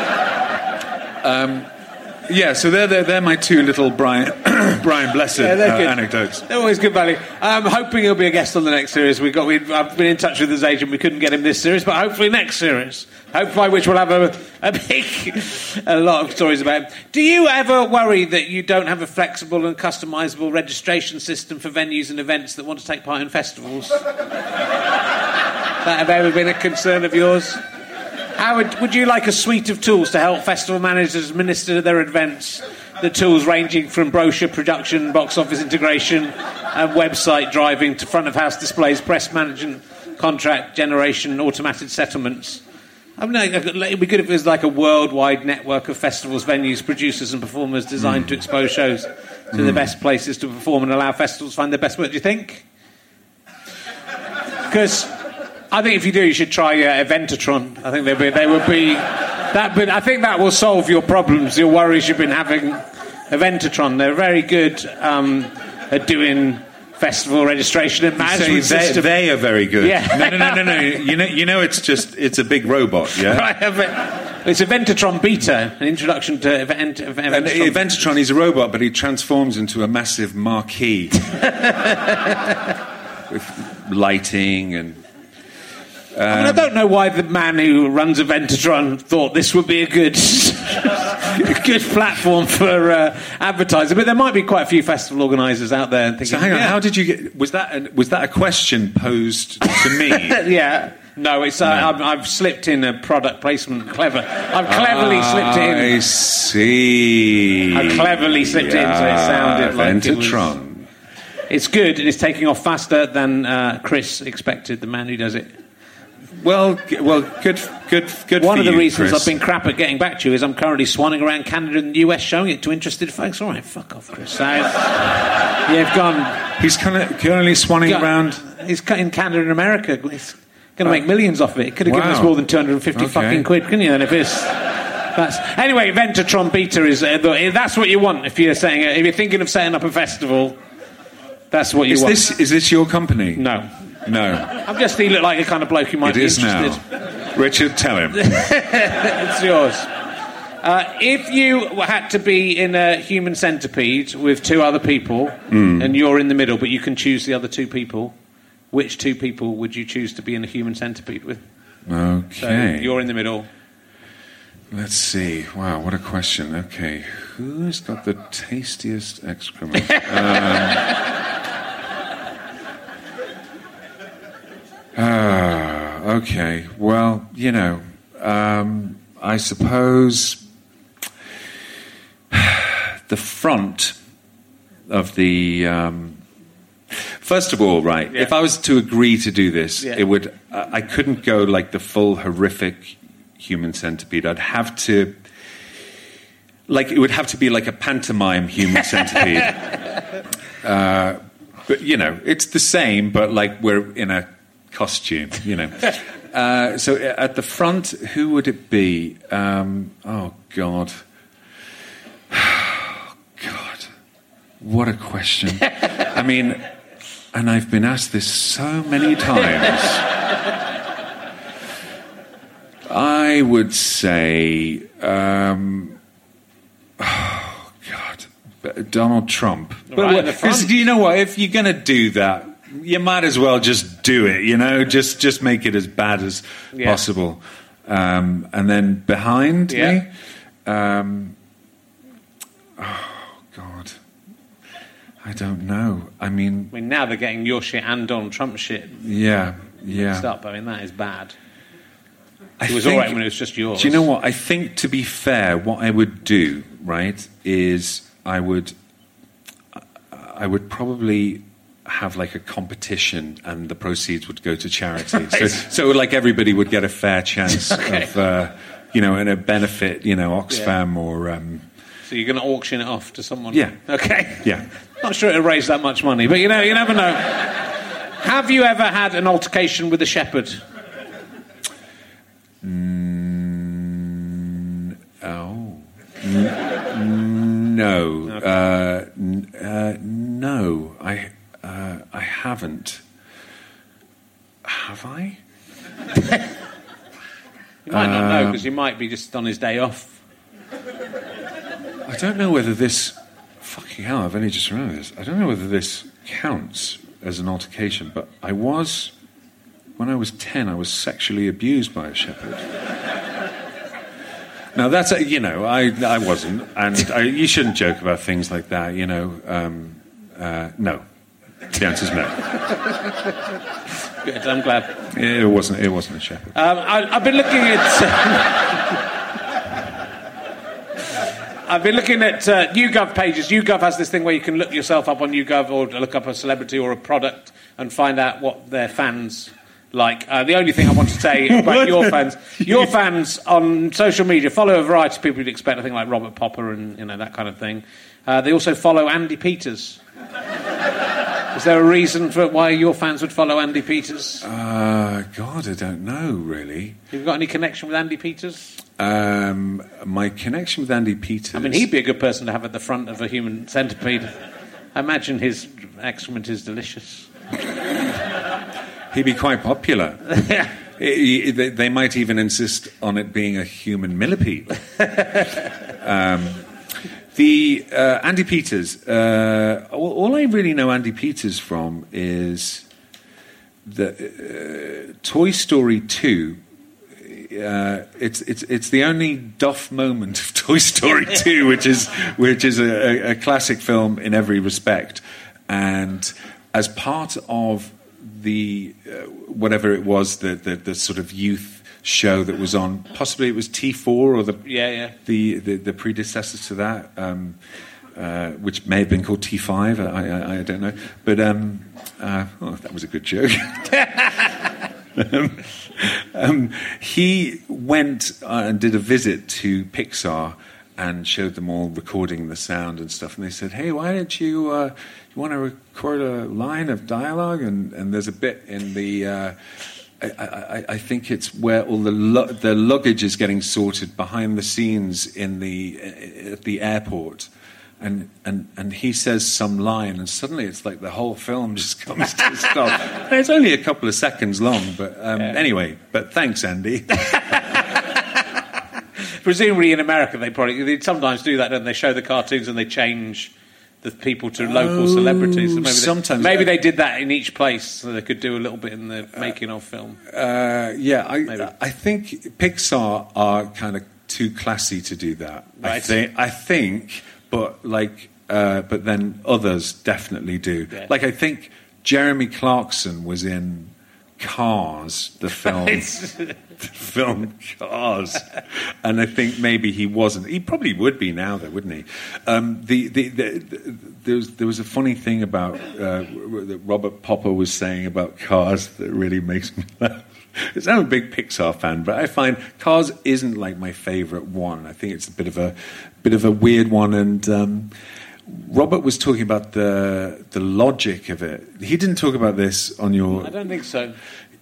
Yeah, so they're my two little Brian Blessed anecdotes. They're always good value. I'm hoping he'll be a guest on the next series. I've been in touch with his agent. We couldn't get him this series, but hopefully next series. Hopefully, which will have a lot of stories about him. Do you ever worry that you don't have a flexible and customisable registration system for venues and events that want to take part in festivals? That have ever been a concern of yours? Would you like a suite of tools to help festival managers administer their events? The tools ranging from brochure production, box office integration, and website driving to front-of-house displays, press management, contract generation, automated settlements. I mean, it'd be good if it was like a worldwide network of festivals, venues, producers and performers designed to expose shows to the best places to perform and allow festivals to find their best work. Do you think? Because I think if you do, you should try Eventatron. I think they would be that. But I think that will solve your problems, your worries you've been having. Eventatron, they're very good at doing festival registration and management system. They are very good. Yeah. No. You know, it's a big robot. Yeah. Right, it's Eventatron Beta, an introduction to Eventatron. And Eventatron, he's a robot, but he transforms into a massive marquee with lighting and. I don't know why the man who runs Eventatron thought this would be a good platform for advertising, but there might be quite a few festival organisers out there thinking. So hang on, how did you get? Was that a question posed to me? Yeah. No, it's I've slipped in a product placement. I've cleverly slipped it in. I see. I cleverly slipped it in, so it sounded like Eventatron. It's good, and it's taking off faster than Chris expected. The man who does it. Well, good. One of the reasons Chris. I've been crap at getting back to you is I'm currently swanning around Canada and the US showing it to interested folks. All right, fuck off, Chris. You've gone. He's currently swanning around. He's in Canada and America. He's going to make millions off it. It could have given us more than 250 fucking quid, couldn't you? Then if it's. Anyway, Eventatron Beta is that's what you want if you're thinking of setting up a festival. That's what you want. Is this your company? No. I'm just he look like a kind of bloke who might be interested. Now. Richard, tell him. It's yours. If you had to be in a human centipede with two other people, and you're in the middle, but you can choose the other two people, which two people would you choose to be in a human centipede with? Okay. So you're in the middle. Let's see. Wow, what a question. Okay. Who's got the tastiest excrement? Okay. Well, I suppose the front of the... First of all, right, if I was to agree to do this, it would... I couldn't go like the full horrific human centipede. I'd have to... It would have to be like a pantomime human centipede. But, it's the same, but we're in a costume, So at the front, who would it be? Oh, God. God. What a question. I mean, and I've been asked this so many times. I would say... oh, God. Donald Trump. Because do you know what? If you're going to do that, you might as well just do it, just make it as bad as possible. And then behind me, oh, God, I don't know. I mean, now they're getting your shit and Donald Trump's shit. Yeah. Mixed up. I mean, that is bad. It was all right when it was just yours. Do you know what? I think, to be fair, what I would do, right, is I would probably have a competition, and the proceeds would go to charity. So everybody would get a fair chance of, and a benefit, Oxfam or. So you're going to auction it off to someone? Yeah. Okay. Yeah. Not sure it'll raise that much money, but you never know. Have you ever had an altercation with a shepherd? No. Okay. No. I haven't. Have I? You might not know, because you might be just on his day off. I don't know whether this... Fucking hell, I've only just remembered this. I don't know whether this counts as an altercation, but when I was 10, I was sexually abused by a shepherd. Now, that's... I wasn't, and you shouldn't joke about things like that, no. The answer's no. Good, I'm glad. It wasn't a shepherd. I've been looking at YouGov pages. YouGov has this thing where you can look yourself up on YouGov or look up a celebrity or a product and find out what their fans like. The only thing I want to say about your fans on social media follow a variety of people you'd expect, I think, like Robert Popper and that kind of thing. They also follow Andy Peters. Is there a reason for why your fans would follow Andy Peters? God, I don't know, really. Have you got any connection with Andy Peters? My connection with Andy Peters... I mean, he'd be a good person to have at the front of a human centipede. I imagine his excrement is delicious. He'd be quite popular. They might even insist on it being a human millipede. Andy Peters. All I really know Andy Peters from is the Toy Story 2. It's the only doff moment of Toy Story 2, which is a classic film in every respect, and as part of the whatever it was, the sort of youth show that was on, possibly it was T4 or the predecessor to that, which may have been called T5. I don't know, but that was a good joke. He went and did a visit to Pixar and showed them all recording the sound and stuff, and they said, "Hey, why don't you want to record a line of dialogue?" And there's a bit in the I think it's where all the luggage is getting sorted behind the scenes at the airport. And he says some line, and suddenly it's like the whole film just comes to a stop. It's only a couple of seconds long, but anyway. But thanks, Andy. Presumably in America, they sometimes do that, don't they? Show the cartoons and they change the people to local celebrities. So maybe they did that in each place, so they could do a little bit in the making of film. I think Pixar are kind of too classy to do that. Right. I think. But then others definitely do. Yeah. Like, I think Jeremy Clarkson was in Cars, the film, the film Cars, and I think maybe he wasn't. He probably would be now, though, wouldn't he? There was a funny thing about that Robert Popper was saying about Cars that really makes me laugh. Because I'm a big Pixar fan, but I find Cars isn't like my favourite one. I think it's a bit of a weird one, and Robert was talking about the logic of it. He didn't talk about this on your... I don't think so.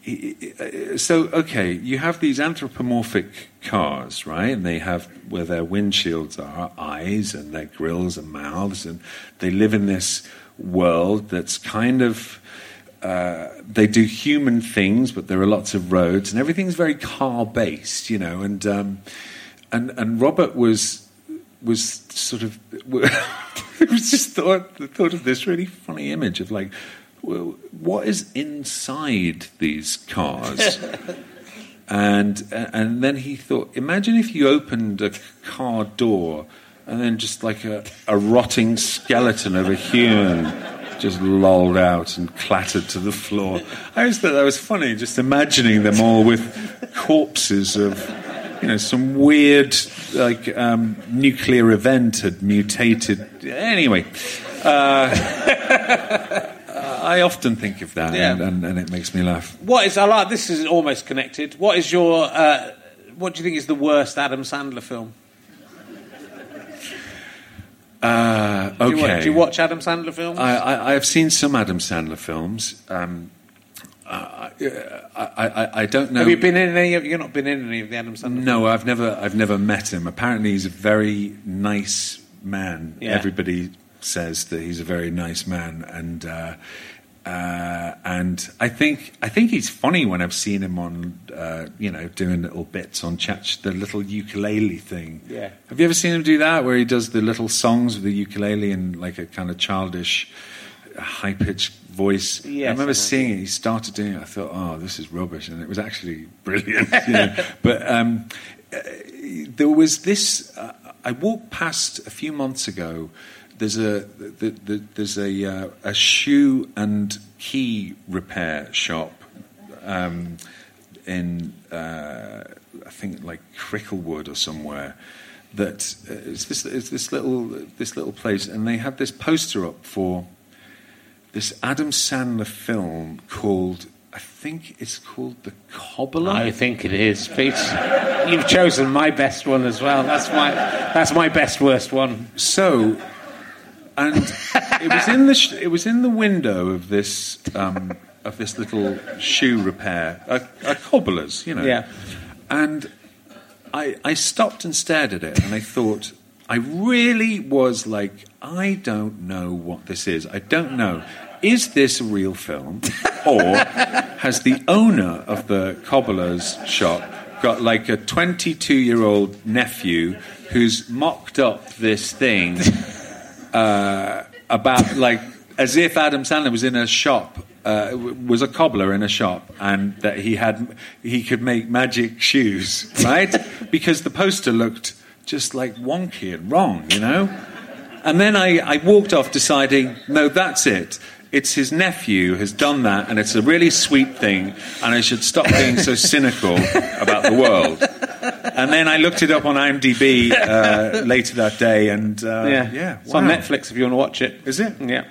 Okay, you have these anthropomorphic cars, right? And they have, where their windshields are eyes, and their grills and mouths, and they live in this world that's kind of... they do human things, but there are lots of roads, and everything's very car-based, and Robert was sort of just thought of this really funny image of like, well, what is inside these cars? and then he thought, imagine if you opened a car door and then just like a rotting skeleton of a human just lolled out and clattered to the floor. I always thought that was funny, just imagining them all with corpses of, some weird, like, nuclear event had mutated. Anyway, I often think of that, and it makes me laugh. This is almost connected. What is your, what do you think is the worst Adam Sandler film? Okay. Do you watch Adam Sandler films? I've seen some Adam Sandler films. I don't know. Have you been in any? You've not been in any of the Adam Sandler? No, I've never met him. Apparently, he's a very nice man. Yeah. Everybody says that he's a very nice man, and I think he's funny when I've seen him on, doing little bits on the little ukulele thing. Yeah. Have you ever seen him do that, where he does the little songs with the ukulele in like a kind of childish, high-pitched voice? Yes, I remember seeing it. He started doing it. I thought, oh, this is rubbish, and it was actually brilliant. But there was this. I walked past a few months ago. There's a shoe and key repair shop in I think like Cricklewood or somewhere. That it's this little place, and they had this poster up for this Adam Sandler film called, I think it's called The Cobbler. I think it is, Pete. You've chosen my best one as well. That's my best worst one. So. And It was in the window of this little shoe repair, a cobbler's, you know. Yeah. And I stopped and stared at it, and I thought, I really was like, I don't know what this is. I don't know. Is this a real film? Or has the owner of the cobbler's shop got like a 22-year-old nephew who's mocked up this thing about, like, as if Adam Sandler was in a shop, was a cobbler in a shop, and that he could make magic shoes, right? Because the poster looked just like wonky and wrong, you know? And then I walked off deciding, no, that's it. It's his nephew has done that, and it's a really sweet thing, and I should stop being so cynical about the world. And then I looked it up on IMDb later that day, and it's on Netflix if you want to watch it. Is it? Yeah.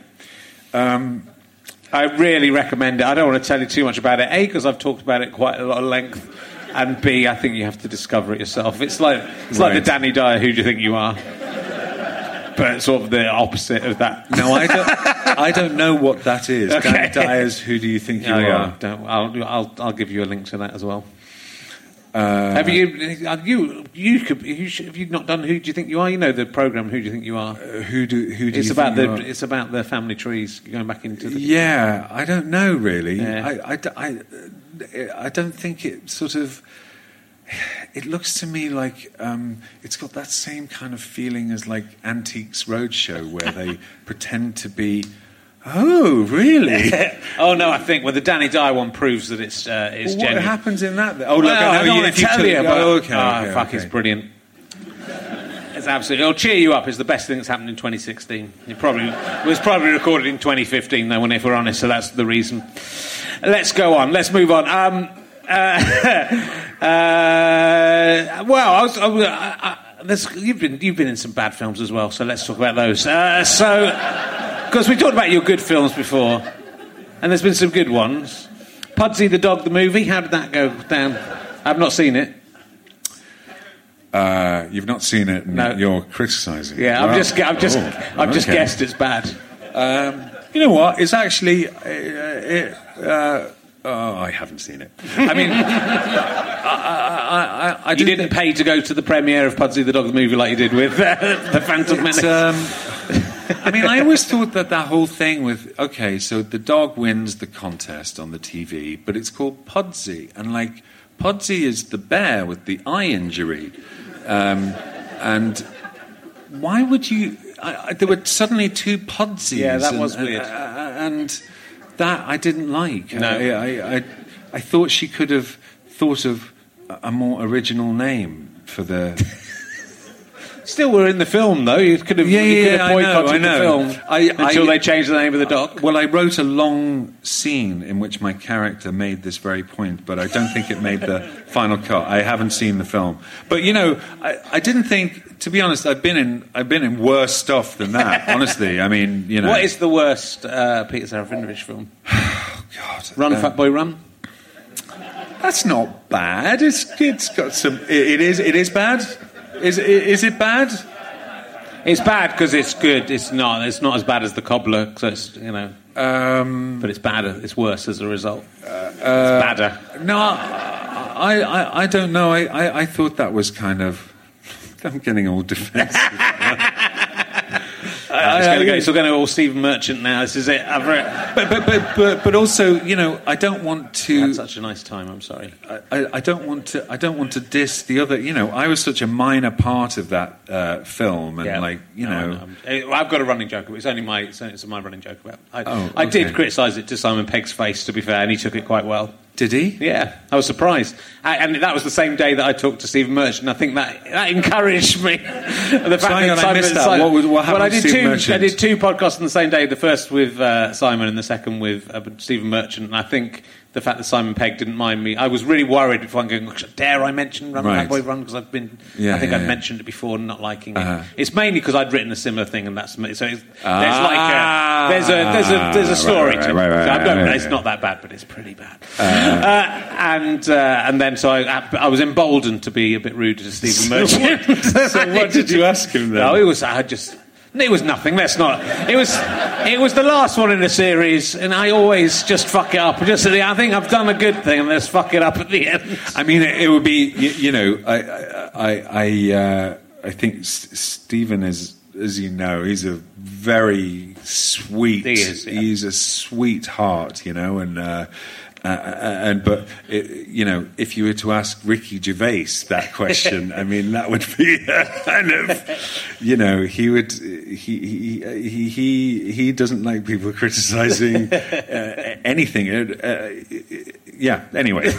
I really recommend it. I don't want to tell you too much about it. A, because I've talked about it quite a lot of length, and B, I think you have to discover it yourself. It's like the Danny Dyer, Who Do You Think You Are? But sort of the opposite of that. No, I don't know what that is. Okay. Danny Dyer's Who Do You Think You Are? I'll give you a link to that as well. Have you not done Who Do You Think You Are? You know the programme Who Do You Think You Are? Who do you think you are? It's about the family trees going back into the... Yeah, I don't know really. Yeah. I don't think it sort of... It looks to me like it's got that same kind of feeling as like Antiques Roadshow, where they pretend to be... Oh, really? Oh, no, I think the Danny Dyer one proves that it's genuine. What happens in that? Oh, look, I don't want to tell you, but... Okay. It's brilliant. It's absolutely... It'll cheer you up. It's the best thing that's happened in 2016. It was probably recorded in 2015, though, if we're honest, so that's the reason. Let's go on. Let's move on. You've been in some bad films as well, so let's talk about those. Because we talked about your good films before, and there's been some good ones. Pudsey the Dog, the movie, how did that go down? I've not seen it. You've not seen it, and no. You're criticising. Yeah, well, I've just guessed it's bad. You know what? It's actually. I haven't seen it. I mean, I you didn't pay to go to the premiere of Pudsey the Dog, the movie, like you did with The Phantom Menace. I mean, I always thought that whole thing with, okay, so the dog wins the contest on the TV, but it's called Pudsey, and like Pudsey is the bear with the eye injury, and why would you? There were suddenly two Pudseys. Yeah, that was weird, and that I didn't like. No, I thought she could have thought of a more original name for the. Still, we're in the film, though. You could have boycotted the film until they changed the name of the doc. Well, I wrote a long scene in which my character made this very point, but I don't think it made the final cut. I haven't seen the film, but you know, I didn't think. To be honest, I've been in worse stuff than that. Honestly, I mean, you know, what is the worst Peter Serafinowicz film? Oh God, Run, Fat Boy, Run. That's not bad. It's got some. It is bad. Is it bad? It's bad because it's good. It's not as bad as The Cobbler. So it's but it's bad. It's worse as a result. It's badder. No, I don't know. I thought that was kind of. I'm getting all defensive. It's all going to all Stephen Merchant now. This is it. But also, you know, I don't want to. I had such a nice time. I'm sorry. I don't want to diss the other. You know, I was such a minor part of that film, and I've got a running joke. It's my running joke about. I did criticise it to Simon Pegg's face, to be fair, and he took it quite well. Did he? Yeah, I was surprised. And that was the same day that I talked to Stephen Merchant, and I think that encouraged me. The fact I missed that. What happened to Stephen Merchant? I did two podcasts on the same day, the first with Simon and the second with Stephen Merchant, and I think the fact that Simon Pegg didn't mind me, I was really worried before I'm going, dare I mention Run, Fat Boy, Run? Because I've been, I think I'd mentioned it before and not liking it. It's mainly because I'd written a similar thing, and that's so it's there's a story to it. It's not that bad, but it's pretty bad. And then so I was emboldened to be a bit rude to Stephen Merchant. So what did you ask him then? No, it was It was nothing. Let's not. It was the last one in the series, and I always just fuck it up. Just I think I've done a good thing, and let's fuck it up at the end. I mean, it would be, you know, I think Stephen is, as you know, he's a very sweet. He is, yeah. He's a sweetheart, you know, but you know, if you were to ask Ricky Gervais that question, I mean, that would be kind of, you know, he doesn't like people criticizing anything. Yeah. Anyway,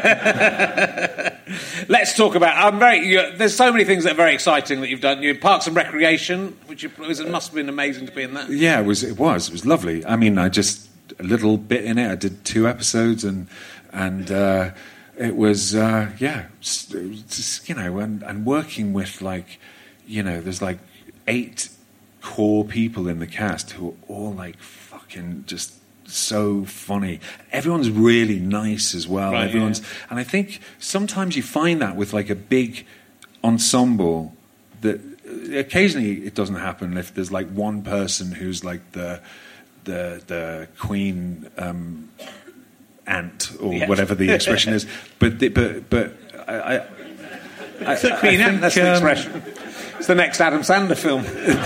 let's talk about. There's so many things that are very exciting that you've done. You're in Parks and Recreation, it must have been amazing to be in that. Yeah, it was lovely. I mean, I just a little bit in it. I did 2 episodes, and it was just, you know, and working with, like, you know, there's like 8 core people in the cast who are all like fucking just so funny. Everyone's really nice as well. Right, and I think sometimes you find that with like a big ensemble, that occasionally it doesn't happen if there's like one person who's like the queen ant or whatever the expression is, but I queen ant. That's the expression. It's the next Adam Sandler film.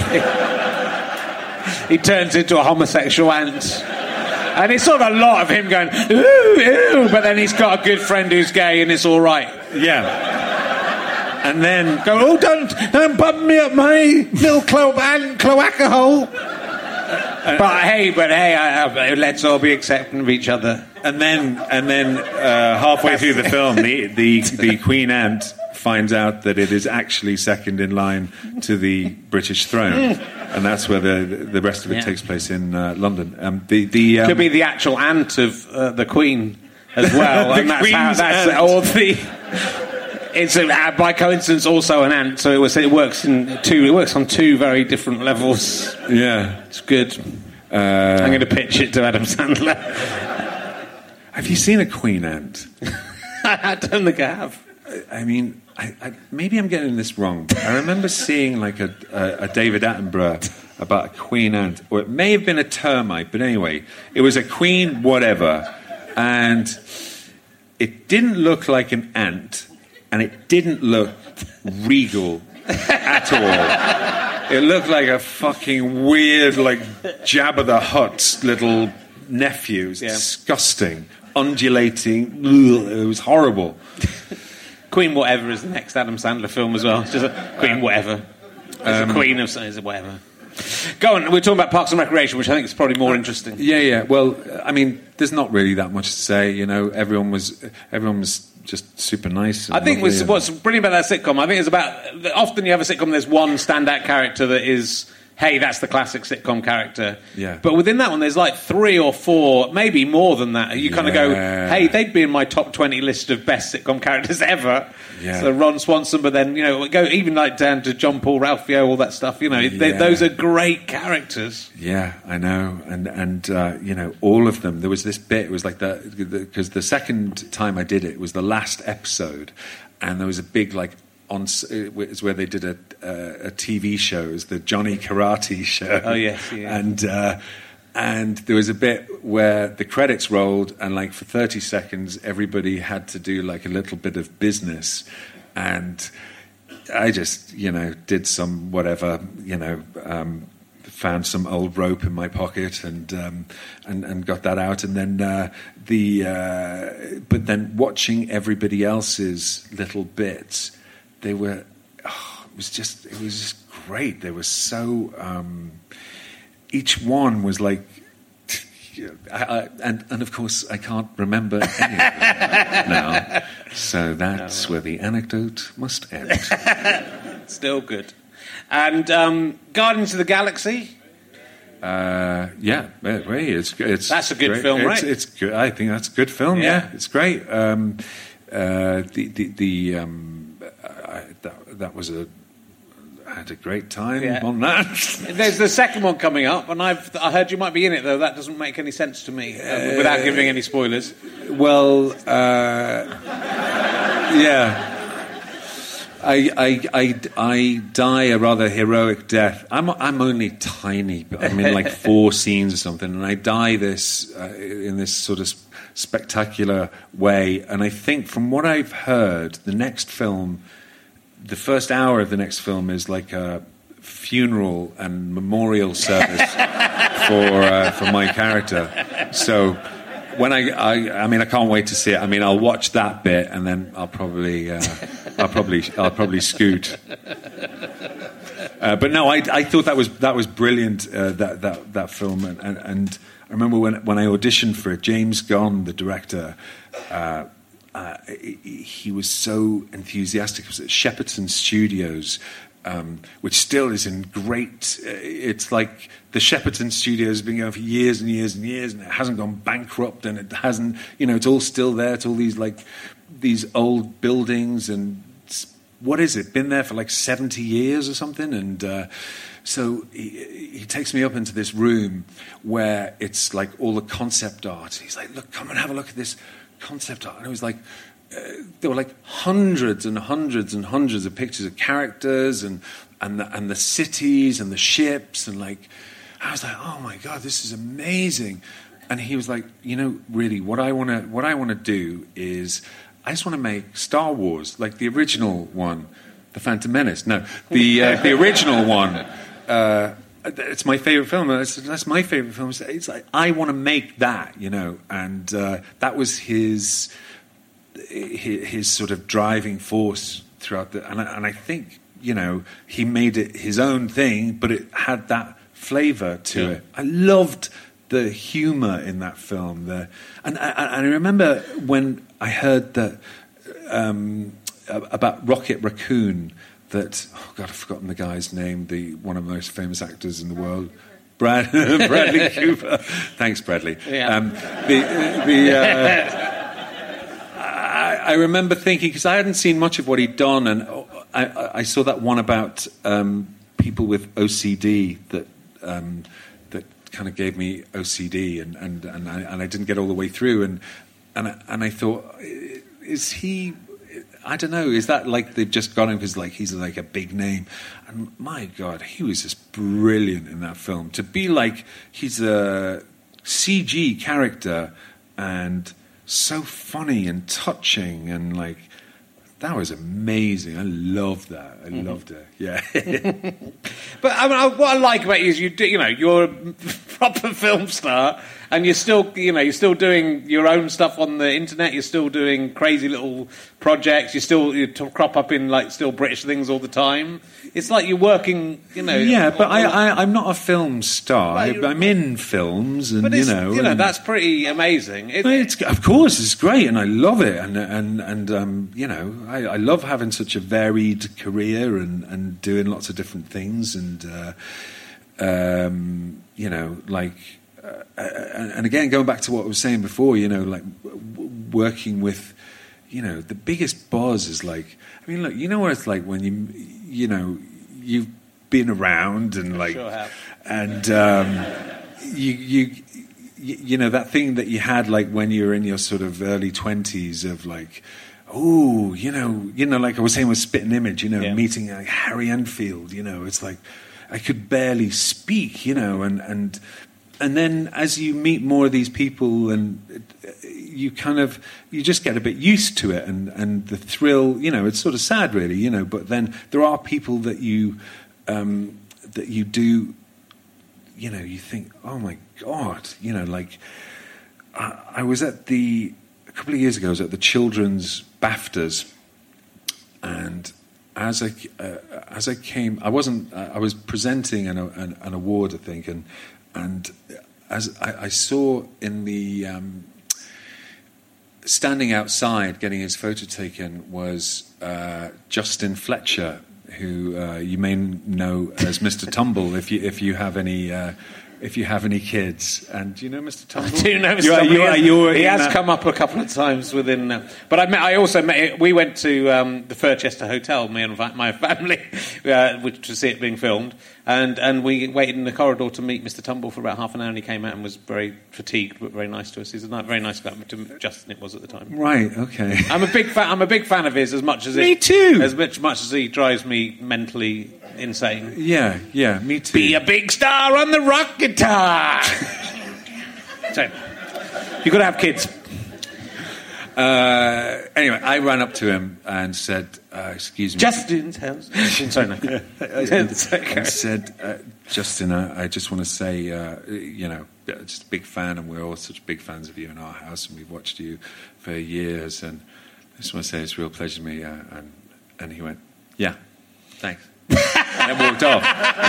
He turns into a homosexual ant. And it's sort of a lot of him going, ooh, ooh, but then he's got a good friend who's gay and it's all right. Yeah. And then go, oh, don't bump me up my little cloaca hole. But hey, let's all be accepting of each other. And then halfway through the film, the queen ant finds out that it is actually second in line to the British throne. And that's where the rest of it takes place in London. Could be the actual ant of the Queen as well. And it's by coincidence also an ant, so it works on 2 very different levels. Yeah, it's good. I'm going to pitch it to Adam Sandler. Have you seen a queen ant? I don't think I have. I mean, maybe I'm getting this wrong, but I remember seeing like a David Attenborough about a queen ant, or it may have been a termite, but anyway, it was a queen whatever, and it didn't look like an ant, and it didn't look regal at all. It looked like a fucking weird, like, Jabba the Hutt's little nephew. It was disgusting. Undulating. Ugh, it was horrible. Queen Whatever is the next Adam Sandler film as well. It's just a Queen Whatever. It's a queen of something, whatever. Go on, we're talking about Parks and Recreation, which I think is probably more interesting. Yeah. Well, I mean, there's not really that much to say. You know, everyone was just super nice. I think what's brilliant about that sitcom, I think it's about, often you have a sitcom, there's one standout character that is, hey, that's the classic sitcom character. Yeah. But within that one, there's like 3 or 4, maybe more than that. You kind of go, hey, they'd be in my top 20 list of best sitcom characters ever. Yeah. So Ron Swanson, but then, you know, go even like down to John Paul Ralphio, all that stuff. You know, those are great characters. Yeah, I know. And you know, all of them. There was this bit, it was like because the second time I did it was the last episode, and there was a big, like, it's where they did a TV show. It was the Johnny Karate show. Oh, yes. Yeah. And there was a bit where the credits rolled, and like for 30 seconds, everybody had to do like a little bit of business. And I just, you know, did some whatever, you know, found some old rope in my pocket and got that out. And then but then watching everybody else's little bits, they were, it was just great. They were so, each one was like, and of course I can't remember any of them now. So that's where the anecdote must end. Still good. And Guardians of the Galaxy? Yeah, it's that's a good great. film, right? It's good. I think that's a good film. Yeah, it's great. That was I had a great time on that. There's the second one coming up, and I heard you might be in it, though. That doesn't make any sense to me, without giving any spoilers. Well, yeah. I die a rather heroic death. I'm only tiny, but I'm in like 4 scenes or something, and I die in this sort of spectacular way. And I think, from what I've heard, the next film, the first hour of the next film, is like a funeral and memorial service for my character. So when I mean, I can't wait to see it. I mean, I'll watch that bit, and then I'll probably scoot. But no, I thought that was brilliant. That film, and I remember when I auditioned for it, James Gunn, the director, he was so enthusiastic. It was at Shepperton Studios, which still is in great. It's like the Shepperton Studios has been going for years and years and years, and it hasn't gone bankrupt, and it hasn't. It's all still there. It's all these old buildings, and what is it? Been there for like 70 years or something, and. So he takes me up into this room where it's like all the concept art. He's like, "Look, come and have a look at this concept art." And it was like, there were like hundreds and hundreds and hundreds of pictures of characters and the cities and the ships, and like, I was like, "Oh my God, this is amazing." And he was like, really, what I want to do is, I just want to make Star Wars, like the original one, The Phantom Menace. No, the original one. It's my favorite film. That's my favorite film. It's like, I want to make that, and that was his sort of driving force throughout and I think he made it his own thing, but it had that flavor to it. I loved the humor in that film. And I remember when I heard that about Rocket Raccoon. That, oh God, I've forgotten the guy's name, one of the most famous actors in the world, Bradley Cooper. Thanks, Bradley. Yeah. I remember thinking, because I hadn't seen much of what he'd done, and I saw that one about people with OCD that kind of gave me OCD, and I didn't get all the way through, and I thought, is he? I don't know. Is that like they've just got him because like he's like a big name? And my God, he was just brilliant in that film. To be like he's a CG character and so funny and touching, and like that was amazing. I loved that. I loved it. Yeah. But I mean, what I like about you is you're a proper film star. And you're still doing your own stuff on the internet. You're still doing crazy little projects. You crop up in like still British things all the time. It's like you're working, Yeah, but I'm not a film star. I'm in films, and that's pretty amazing. Of course, it's great, and I love it, and I love having such a varied career and doing lots of different things, and like. And again, going back to what I was saying before, like working with, the biggest buzz is like, I mean, look, what it's like when you've been around and like, sure have. And you that thing that you had like when you were in your sort of early 20s of like, oh, like I was saying with Spit and Image, meeting like Harry Enfield, it's like I could barely speak, and then as you meet more of these people, and you just get a bit used to it, and the thrill, it's sort of sad really, but then there are people that you do, you think, oh my God, like I was a couple of years ago, I was at the Children's BAFTAs, and as I came, I was presenting an award, I think, and as I saw in the standing outside getting his photo taken was Justin Fletcher, who you may know as Mr. Tumble if you have any if you have any kids. And do you know Mr. Tumble? I do know Mr. Tumble. He has come up a couple of times within. But I also met. We went to the Furchester Hotel, me and my family, to see it being filmed, and we waited in the corridor to meet Mr. Tumble for about half an hour, and he came out and was very fatigued but very nice to us. He's a very nice guy. To Justin, it was at the time. Right. Okay. I'm a big fan of his. As much as me too. As much as he drives me mentally insane. Yeah, me too. Be a big star on the rock guitar. So, you've got to have kids. Anyway, I ran up to him and said, excuse me. Justin's house. Sorry, no. and said, Justin, I just want to say, just a big fan, and we're all such big fans of you in our house, and we've watched you for years, and I just want to say it's a real pleasure to me. And he went, yeah, thanks. And walked off,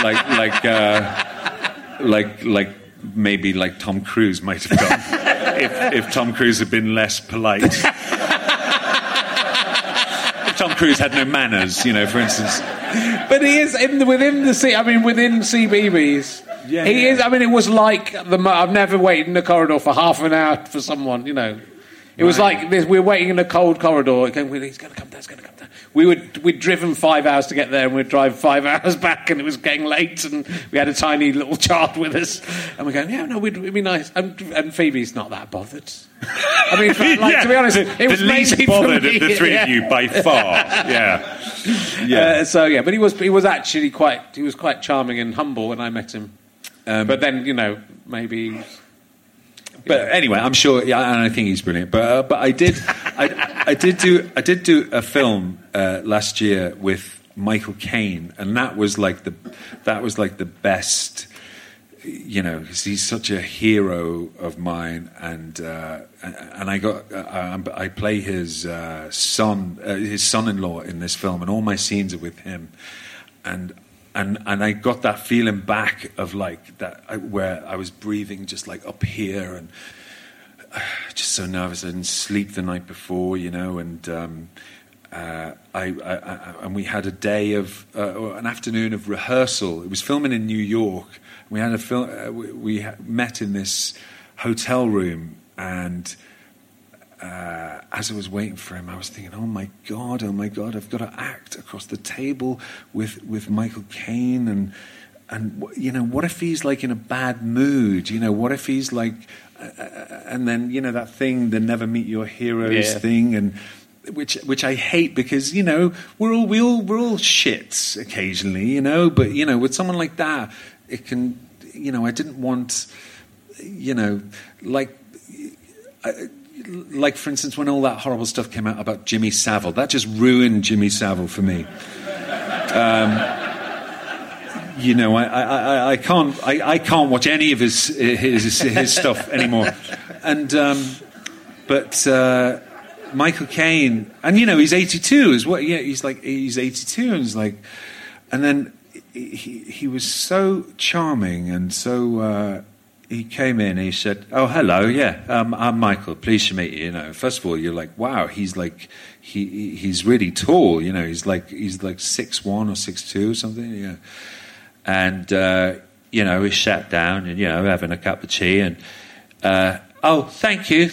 like maybe like Tom Cruise might have done, if Tom Cruise had been less polite. If Tom Cruise had no manners, for instance. But he is within CBeebies. Yeah, he is. I mean, it was like I've never waited in the corridor for half an hour for someone. It was like this, we were waiting in a cold corridor. He's going to come down. He's going to come down. We'd driven 5 hours to get there, and we'd drive 5 hours back, and it was getting late, and we had a tiny little child with us, and we're going, it'd be nice. And Phoebe's not that bothered. I mean, to be honest, it was the least bothered of the three of you by far. Yeah. But he was actually quite charming and humble when I met him. But then maybe. But anyway, I'm sure, and I think he's brilliant. But I did do a film last year with Michael Caine, and that was like the best. He's such a hero of mine, and I play his son-in-law in this film, and all my scenes are with him, and I got that feeling back of like that where I was breathing just like up here, and just so nervous. I didn't sleep the night before, and and we had a day of or an afternoon of rehearsal. It was filming in New York. We had we met in this hotel room, and as I was waiting for him, I was thinking, oh my God, I've got to act across the table with Michael Caine, and what if he's like in a bad mood? What if he's like, and then that thing, the never meet your heroes thing, and which I hate because we're all shits occasionally, but with someone like that, it can, I didn't want, like, for instance, when all that horrible stuff came out about Jimmy Savile, that just ruined Jimmy Savile for me. I can't watch any of his stuff anymore. And but Michael Caine, and he's 82 is what? Yeah, he's 82, and he's like, and then he was so charming and so. He came in and he said, "Oh, hello, yeah, I'm Michael. Pleased to meet you." First of all, you're like, "Wow, he's like, he's really tall. He's like 6'1" or 6'2" or something." Yeah, and we sat down and having a cup of tea and oh, thank you.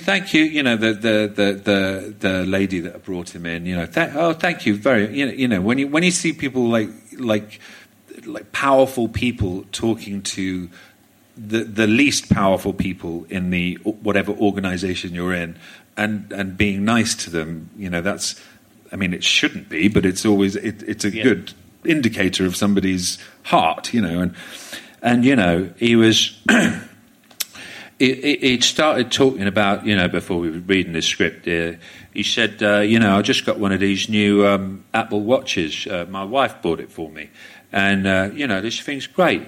The lady that brought him in, thank you very. When you see people like powerful people talking to the least powerful people in the whatever organization you're in, and being nice to them, that's, I mean, it shouldn't be, but it's always it's a good indicator of somebody's heart, and he was he started talking about, before we were reading the script, he said, I just got one of these new Apple Watches. My wife bought it for me. And, this thing's great.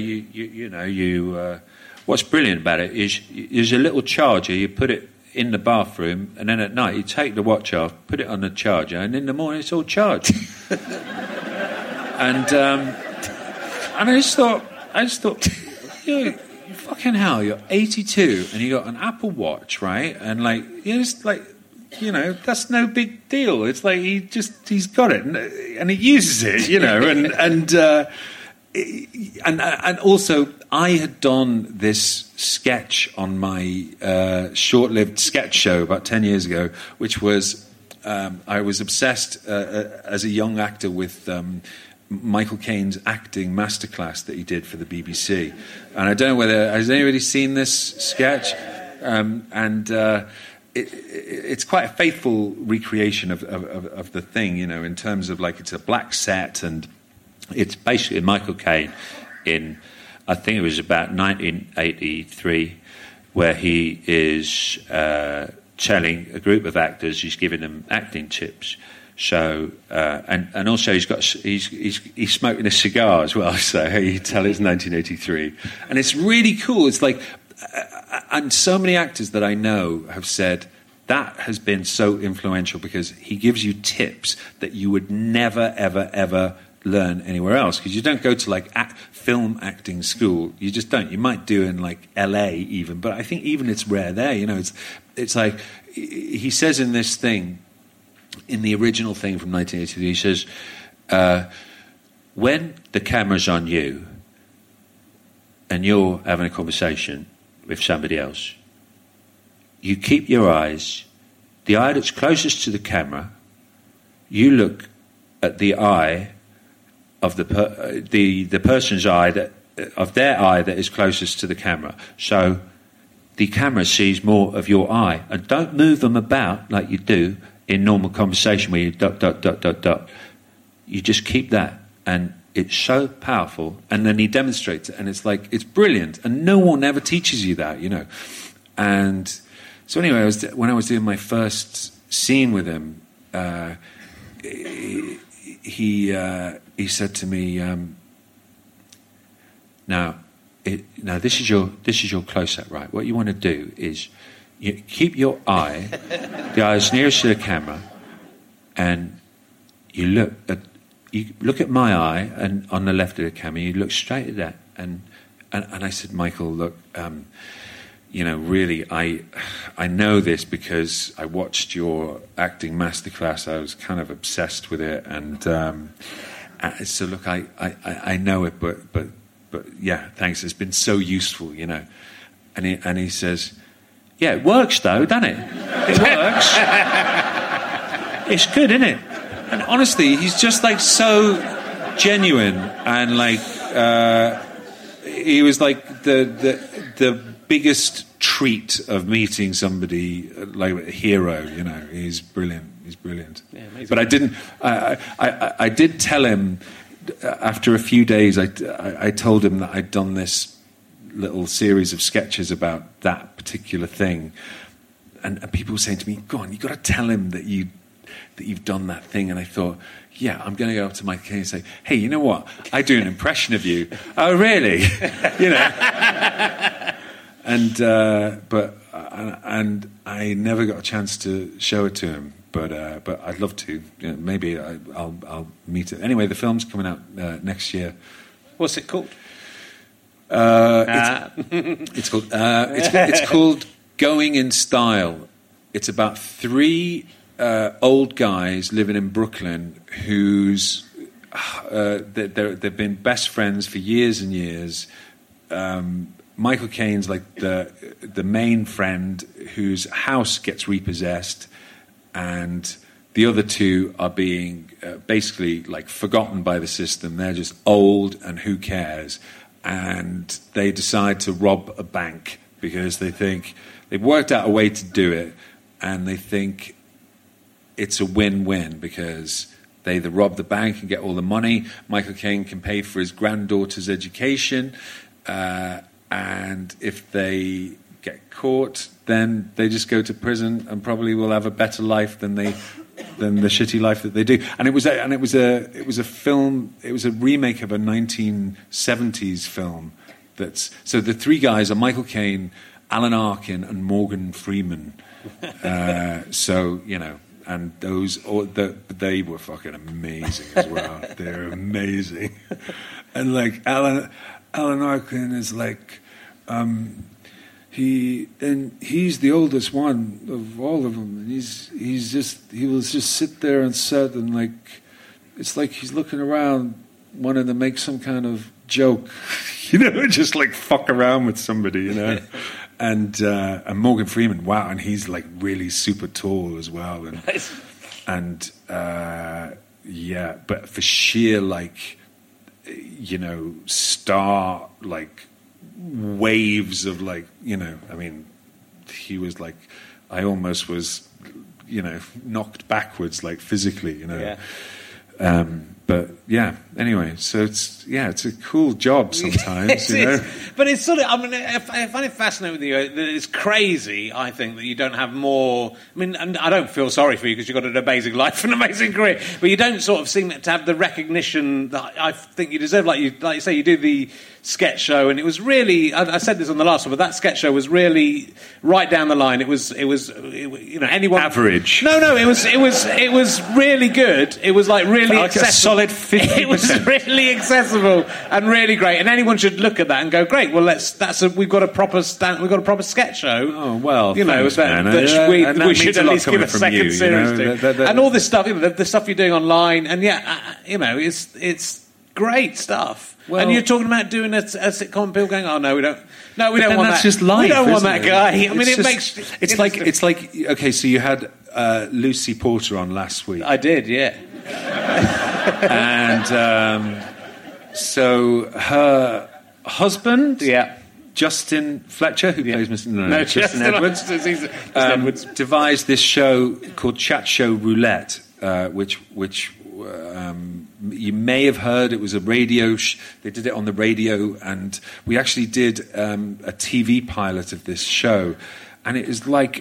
What's brilliant about it is there's a little charger. You put it in the bathroom, and then at night you take the watch off, put it on the charger, and in the morning it's all charged. and I just thought, you fucking hell, you're 82 and you got an Apple Watch, right? And that's no big deal. It's like he's got it and he uses it, and also, I had done this sketch on my short-lived sketch show about 10 years ago, which was I was obsessed as a young actor with Michael Caine's acting masterclass that he did for the BBC. And I don't know whether has anybody seen this sketch, it's quite a faithful recreation of the thing, in terms of like it's a black set and it's basically Michael Caine in, I think it was about 1983, where he is telling a group of actors, he's giving them acting tips. So and also he's smoking a cigar as well. So you tell it's 1983, and it's really cool. It's like, and so many actors that I know have said that has been so influential because he gives you tips that you would never ever learn anywhere else, because you don't go to like film acting school. You just don't. You might do in like LA even, but I think even it's rare there. It's like he says in this thing. In the original thing from 1983, he says, when the camera's on you and you're having a conversation with somebody else, you keep your eyes, the eye that's closest to the camera, you look at the eye of the person's eye, of their eye that is closest to the camera. So the camera sees more of your eye. And don't move them about like you do in normal conversation where you ... You just keep that, and it's so powerful. And then he demonstrates it, and it's like, it's brilliant. And no one ever teaches you that, And so anyway, when I was doing my first scene with him, he said to me, now this is your close-up, right? What you want to do is you keep your eye, the eye is nearest to the camera, and you look at my eye, and on the left of the camera, you look straight at that. And I said, Michael, look, really, I know this because I watched your acting masterclass. I was kind of obsessed with it, and so look, I know it, but yeah, thanks. It's been so useful, And he says, yeah, it works though, doesn't it? It works. It's good, isn't it? And honestly, he's just like so genuine, and like he was like the biggest treat of meeting somebody like a hero. He's brilliant. He's brilliant. Yeah, amazing. But I didn't. I did tell him after a few days. I told him that I'd done this little series of sketches about that particular thing, and people were saying to me, "Go on, you got to tell him that you've done that thing." And I thought, yeah, I'm going to go up to Mike Caine and say, "Hey, you know what? I do an impression of you." Oh, really? And I never got a chance to show it to him, but I'd love to. Maybe I'll meet it. Anyway, the film's coming out next year. What's it called? It's called Going in Style. It's about three old guys living in Brooklyn who's they've been best friends for years and years. Michael Caine's like the main friend whose house gets repossessed, and the other two are being basically like forgotten by the system. They're just old, and who cares? And they decide to rob a bank because they think they've worked out a way to do it, and they think it's a win-win because they either rob the bank and get all the money. Michael Caine can pay for his granddaughter's education, and if they get caught, then they just go to prison and probably will have a better life than the shitty life that they do. And it was a film. It was a remake of a 1970s film. So the three guys are Michael Caine, Alan Arkin, and Morgan Freeman. And they were fucking amazing as well. They're amazing. And like Alan Arkin is like, he's the oldest one of all of them, and he will just sit there and set, and like it's like he's looking around wanting to make some kind of joke, just like fuck around with somebody, And Morgan Freeman, wow, and he's like really super tall as well, and but for sheer like, star like waves of like, I mean, he was like, I almost was, knocked backwards like physically, But yeah, anyway, so it's a cool job sometimes, But it's sort of, I find it fascinating with you that it's crazy, I think, that you don't have more. I mean, and I don't feel sorry for you because you've got an amazing life and an amazing career, but you don't sort of seem to have the recognition that I think you deserve. Like you say, you do the sketch show, and it was really, I said this on the last one, but that sketch show was really right down the line. It was anyone average. No, it was really good. It was like really like accessible. A solid 50%. It was really accessible and really great, and anyone should look at that and go, great. Well, we've got a proper sketch show. Oh well, we should at least give a second series to, and all this stuff. The stuff you're doing online, and it's great stuff. Well, and you're talking about doing a sitcom. People going, oh no, we don't want that's that. Just life, we don't want that it? guy. I mean, it's like okay. So you had Lucy Porter on last week. I did, yeah. And so her husband, Justin Fletcher, who plays Mr. Justin Edwards, Edwards, devised this show called Chat Show Roulette, which you may have heard. It was a radio. They did it on the radio, and we actually did a TV pilot of this show, and it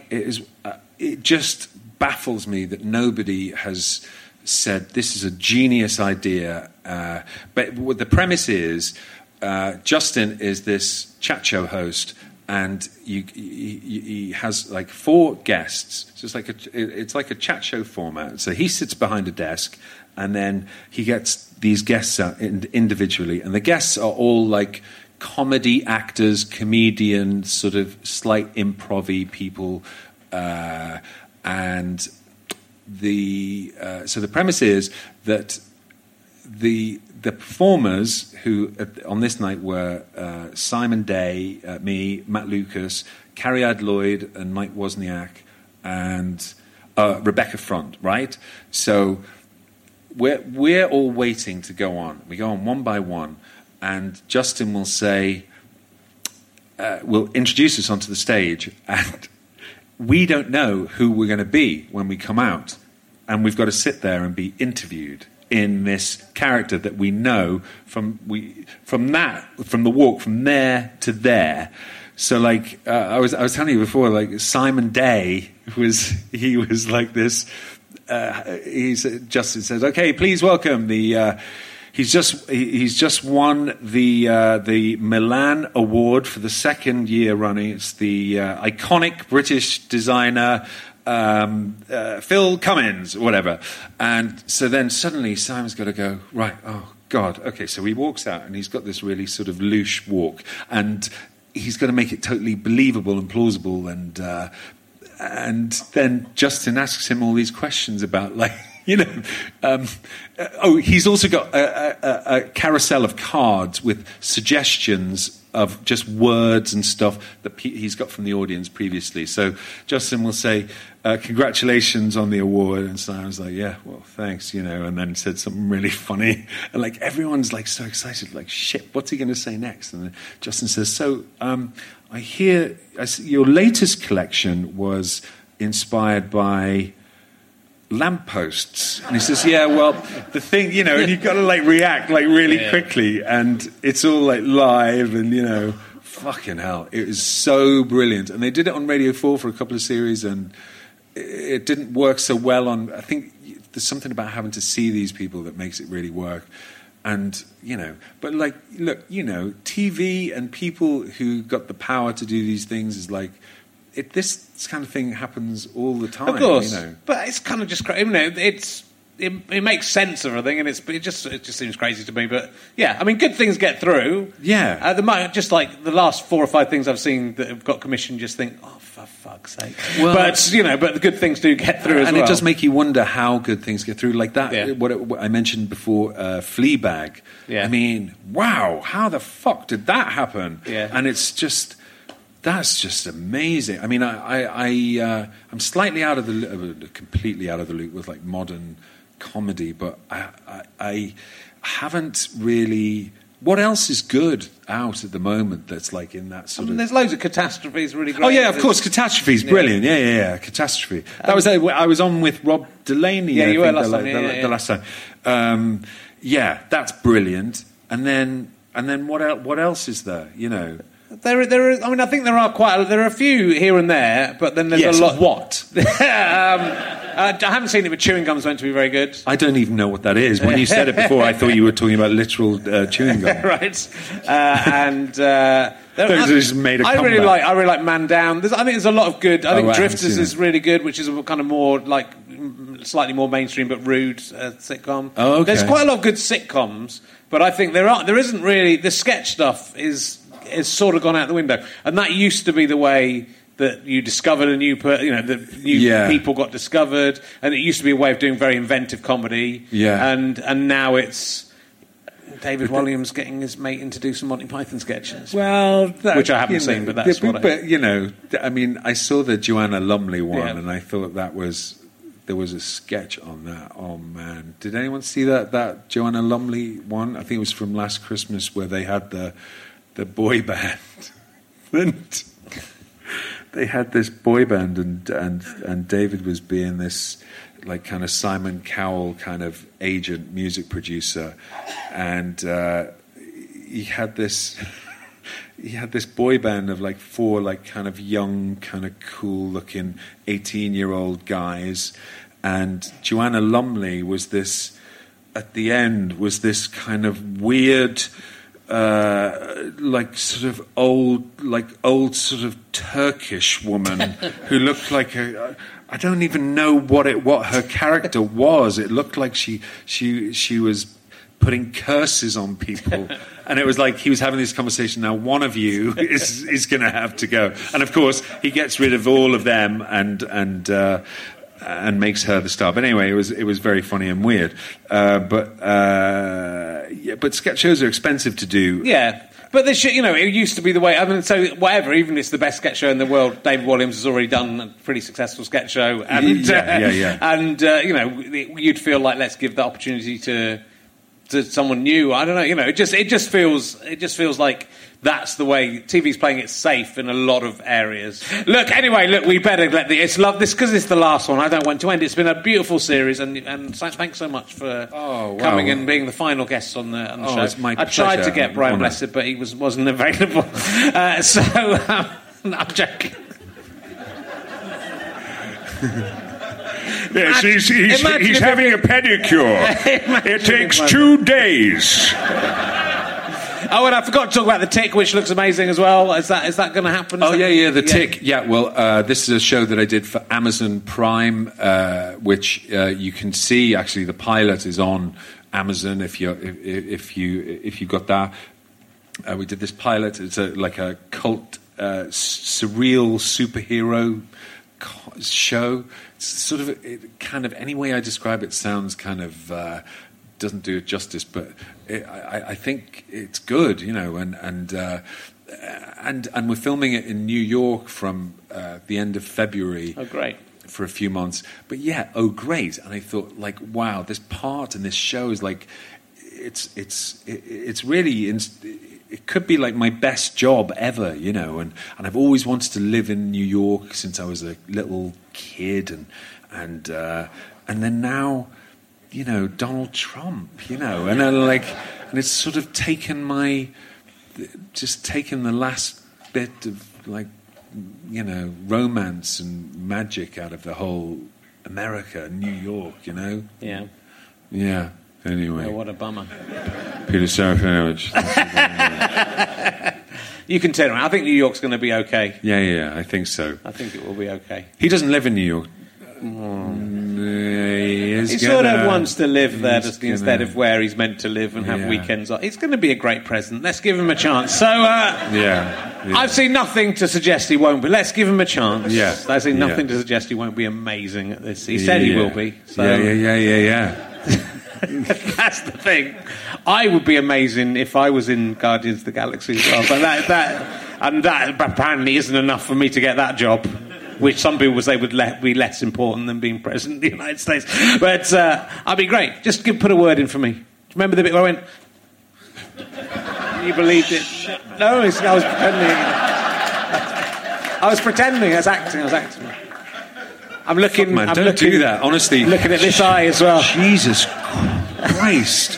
just baffles me that nobody has said this is a genius idea. But what the premise is, Justin is this chat show host, and he has like 4 guests. So it's like a chat show format. So he sits behind a desk, and then he gets these guests out individually, and the guests are all like comedy actors, comedians, sort of slight improv-y people, and so the premise is that the performers who on this night were Simon Day, me, Matt Lucas, Carrie Lloyd, and Mike Wozniak, and Rebecca Front, right? So we're all waiting to go on. We go on one by one, and Justin will say, will introduce us onto the stage, and we don't know who we're going to be when we come out, and we've got to sit there and be interviewed in this character that we know from the walk from there to there. So like I was telling you before, like Simon Day was like this. Justin says, "Okay, please welcome the." He's just won the Milan Award for the 2nd year running. It's the iconic British designer Phil Cummins, or whatever. And so then suddenly Simon's got to go, right, oh God, okay. So he walks out, and he's got this really sort of louche walk, and he's got to make it totally believable and plausible. And then Justin asks him all these questions about like. He's also got a carousel of cards with suggestions of just words and stuff that he's got from the audience previously. So Justin will say, congratulations on the award. And so I was like, yeah, well, thanks, and then said something really funny. And like everyone's like so excited, like, shit, what's he going to say next? And then Justin says, so I see your latest collection was inspired by lampposts. And he says, yeah, well, the thing, and you've got to like react like really quickly, and it's all like live, and fucking hell, it was so brilliant. And they did it on Radio 4 for a couple of series, and it didn't work so well on, I think there's something about having to see these people that makes it really work. And but like, look, TV and people who got the power to do these things is like, this kind of thing happens all the time. Of course, but it's kind of just crazy. it makes sense of everything, and it just seems crazy to me. But yeah, I mean, good things get through. Yeah. At the moment, just like the last 4 or 5 things I've seen that have got commissioned, just think, oh, for fuck's sake. Well, but the good things do get through as well. And it does make you wonder how good things get through. Like that, what I mentioned before, Fleabag. Yeah. I mean, wow, how the fuck did that happen? Yeah. And it's just... That's just amazing. I mean, I'm slightly out of the completely out of the loop with like modern comedy, but I haven't really. What else is good out at the moment that's like in that sort of... There's loads of Catastrophes really great. Oh, yeah, of course, Catastrophe's brilliant. Yeah, Catastrophe. That was I was on with Rob Delaney, yeah, I you think, were the last time. Yeah, that's brilliant. And then what else is there, you know? There are, I mean, I think there are a few here and there, but then there's a lot... What? I haven't seen it, but Chewing Gum's meant to be very good. I don't even know what that is. When you said it before, I thought you were talking about literal chewing gum. Right. Just made a I really like Man Down. I think there's a lot of good. I think Drifters is really good, which is a kind of more like slightly more mainstream but rude sitcom. Oh, okay. There's quite a lot of good sitcoms, but I think there isn't really... The sketch stuff is sort of gone out the window, and that used to be the way that you discovered a new, people got discovered, and it used to be a way of doing very inventive comedy. Yeah, and now it's David Walliams getting his mate in to do some Monty Python sketches. Well, which I haven't seen, but that's what. But you know, I mean, I saw the Joanna Lumley one, and I thought there was a sketch on that. Oh man, did anyone see that Joanna Lumley one? I think it was from last Christmas where they had the boy band. And they had this boy band, and David was being this like kind of Simon Cowell kind of agent, music producer, and he had this boy band of like 4 like kind of young, kind of cool looking 18-year-old guys, and Joanna Lumley was this at the end was this kind of weird. Like sort of old sort of Turkish woman who looked like I don't even know what her character was. It looked like she was putting curses on people, and it was like he was having this conversation. Now one of you is going to have to go, and of course he gets rid of all of them and makes her the star. But anyway, it was very funny and weird. But sketch shows are expensive to do. Yeah. But it used to be the way. I mean, so whatever. Even if it's the best sketch show in the world, David Walliams has already done a pretty successful sketch show, and and you'd feel like let's give the opportunity to someone new. I don't know. It just feels like that's the way TV's playing it safe in a lot of areas. Look, we better let this because it's the last one. I don't want to end. It's been a beautiful series, and thanks so much for coming and being the final guest on the show. It's my I tried pleasure. to get Brian Blessed, but he wasn't available. I'm joking. Yes, he's having a pedicure. It takes 2 days. Oh, and I forgot to talk about The Tick, which looks amazing as well. Is that going to happen? The Tick. Yeah, well, this is a show that I did for Amazon Prime, which you can see. Actually, the pilot is on Amazon. If you got that, we did this pilot. It's like a cult, surreal superhero show. It's sort of kind of any way I describe it sounds kind of. Doesn't do it justice, but I think it's good, and we're filming it in New York from the end of February. Oh, great! For a few months, but great. And I thought, like, wow, this part in this show is like, it's really. It could be like my best job ever, and I've always wanted to live in New York since I was a little kid, and then now. Donald Trump, and it's sort of taken the last bit of romance and magic out of the whole America, New York, Yeah. Yeah. Anyway. Oh, what a bummer. Peter Serafinovich. You can turn around. I think New York's going to be okay. Yeah, I think so. I think it will be okay. He doesn't live in New York. is. He sort of wants to live there instead of where he's meant to live and have weekends off. It's going to be a great present. Let's give him a chance. So, I've seen nothing to suggest he won't be. Let's give him a chance. Yeah. I've seen nothing to suggest he won't be amazing at this. He said he will be. So. Yeah. That's the thing. I would be amazing if I was in Guardians of the Galaxy as well. But that apparently isn't enough for me to get that job, which some people would say would be less important than being president of the United States. But I'd be great. Just put a word in for me. Do you remember the bit where I went... You believed it? No, I was pretending. I was pretending. I was acting. I'm looking... Fuck, man, don't do that, honestly. Looking at this eye as well. Jesus Christ.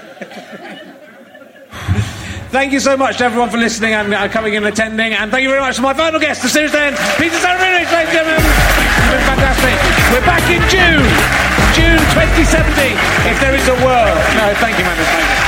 Thank you so much to everyone for listening and coming and attending. And thank you very much to my final guest, the series end, Peter Serafinowicz, ladies and gentlemen. It's been fantastic. We're back in June 2070, if there is a world. No, thank you, man. Thank you.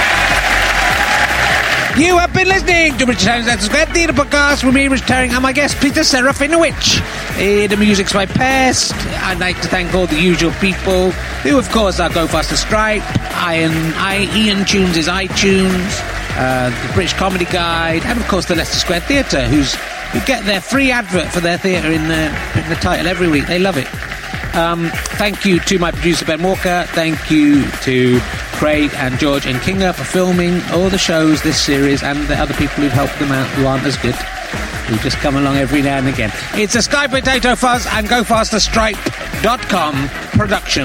You have been listening to Richard Herring's Leicester Square Theatre Podcast with me, Richard Herring, and my guest, Peter Serafinowicz. The music's by Pest. I'd like to thank all the usual people who, of course, are Go Faster Stripe, Ian Tunes' iTunes, the British Comedy Guide, and, of course, the Leicester Square Theatre, who get their free advert for their theatre in the title every week. They love it. Thank you to my producer, Ben Walker. Thank you to Craig and George and Kinga for filming all the shows, this series, and the other people who've helped them out who aren't as good, who just come along every now and again. It's a Sky Potato Fuzz and GoFasterStripe.com production.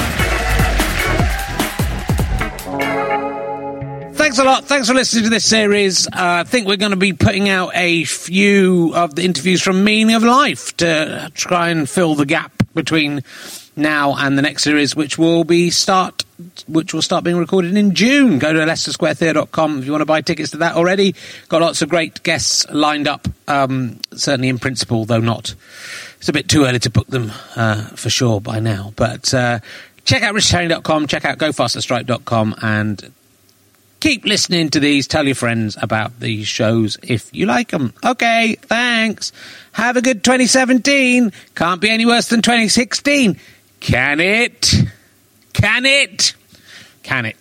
Thanks a lot. Thanks for listening to this series. I think we're going to be putting out a few of the interviews from Meaning of Life to try and fill the gap between now and the next series, which will start being recorded in June. Go to LeicesterSquareTheatre.com if you want to buy tickets to that already. Got lots of great guests lined up, certainly in principle, though not. It's a bit too early to book them for sure by now. But check out RichardHerring.com, check out GoFasterStripe.com, and keep listening to these. Tell your friends about these shows if you like them. Okay, thanks. Have a good 2017. Can't be any worse than 2016. Can it? Can it? Can it?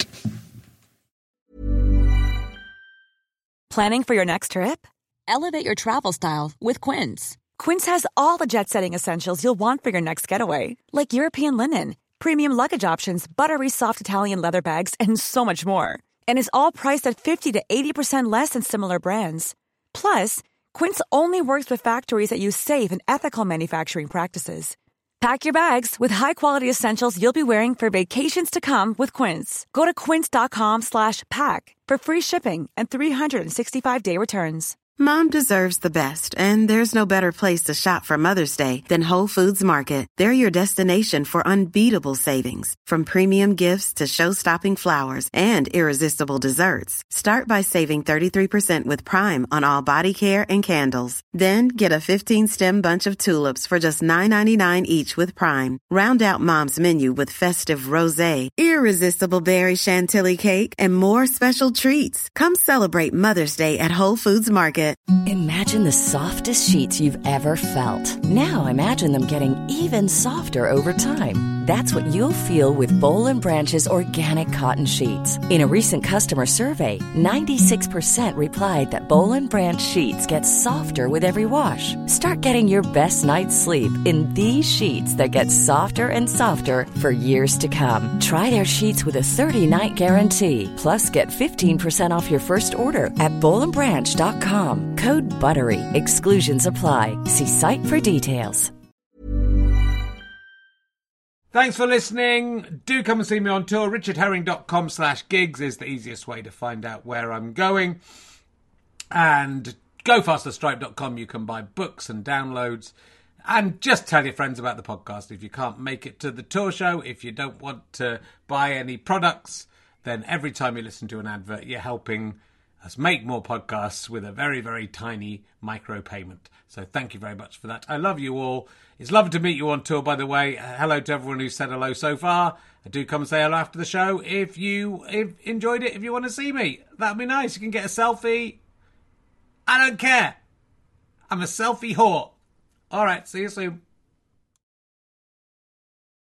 Planning for your next trip? Elevate your travel style with Quince. Quince has all the jet-setting essentials you'll want for your next getaway, like European linen, premium luggage options, buttery soft Italian leather bags, and so much more. And is all priced at 50 to 80% less than similar brands. Plus, Quince only works with factories that use safe and ethical manufacturing practices. Pack your bags with high-quality essentials you'll be wearing for vacations to come with Quince. Go to quince.com/pack for free shipping and 365-day returns. Mom deserves the best, and there's no better place to shop for Mother's Day than Whole Foods Market. They're your destination for unbeatable savings, from premium gifts to show-stopping flowers and irresistible desserts. Start by saving 33% with Prime on all body care and candles. Then get a 15-stem bunch of tulips for just $9.99 each with Prime. Round out Mom's menu with festive rosé, irresistible berry chantilly cake, and more special treats. Come celebrate Mother's Day at Whole Foods Market. Imagine the softest sheets you've ever felt. Now imagine them getting even softer over time. That's what you'll feel with Boll & Branch's organic cotton sheets. In a recent customer survey, 96% replied that Boll & Branch sheets get softer with every wash. Start getting your best night's sleep in these sheets that get softer and softer for years to come. Try their sheets with a 30-night guarantee. Plus, get 15% off your first order at BollandBranch.com. Code BUTTERY. Exclusions apply. See site for details. Thanks for listening. Do come and see me on tour. RichardHerring.com/gigs is the easiest way to find out where I'm going. And GoFasterStripe.com, you can buy books and downloads. And just tell your friends about the podcast. If you can't make it to the tour show, if you don't want to buy any products, then every time you listen to an advert, you're helping us make more podcasts with a very, very tiny micro payment. So thank you very much for that. I love you all. It's lovely to meet you on tour, by the way. Hello to everyone who's said hello so far. Do come and say hello after the show if you enjoyed it. If you want to see me, that'd be nice. You can get a selfie. I don't care. I'm a selfie whore. All right, see you soon.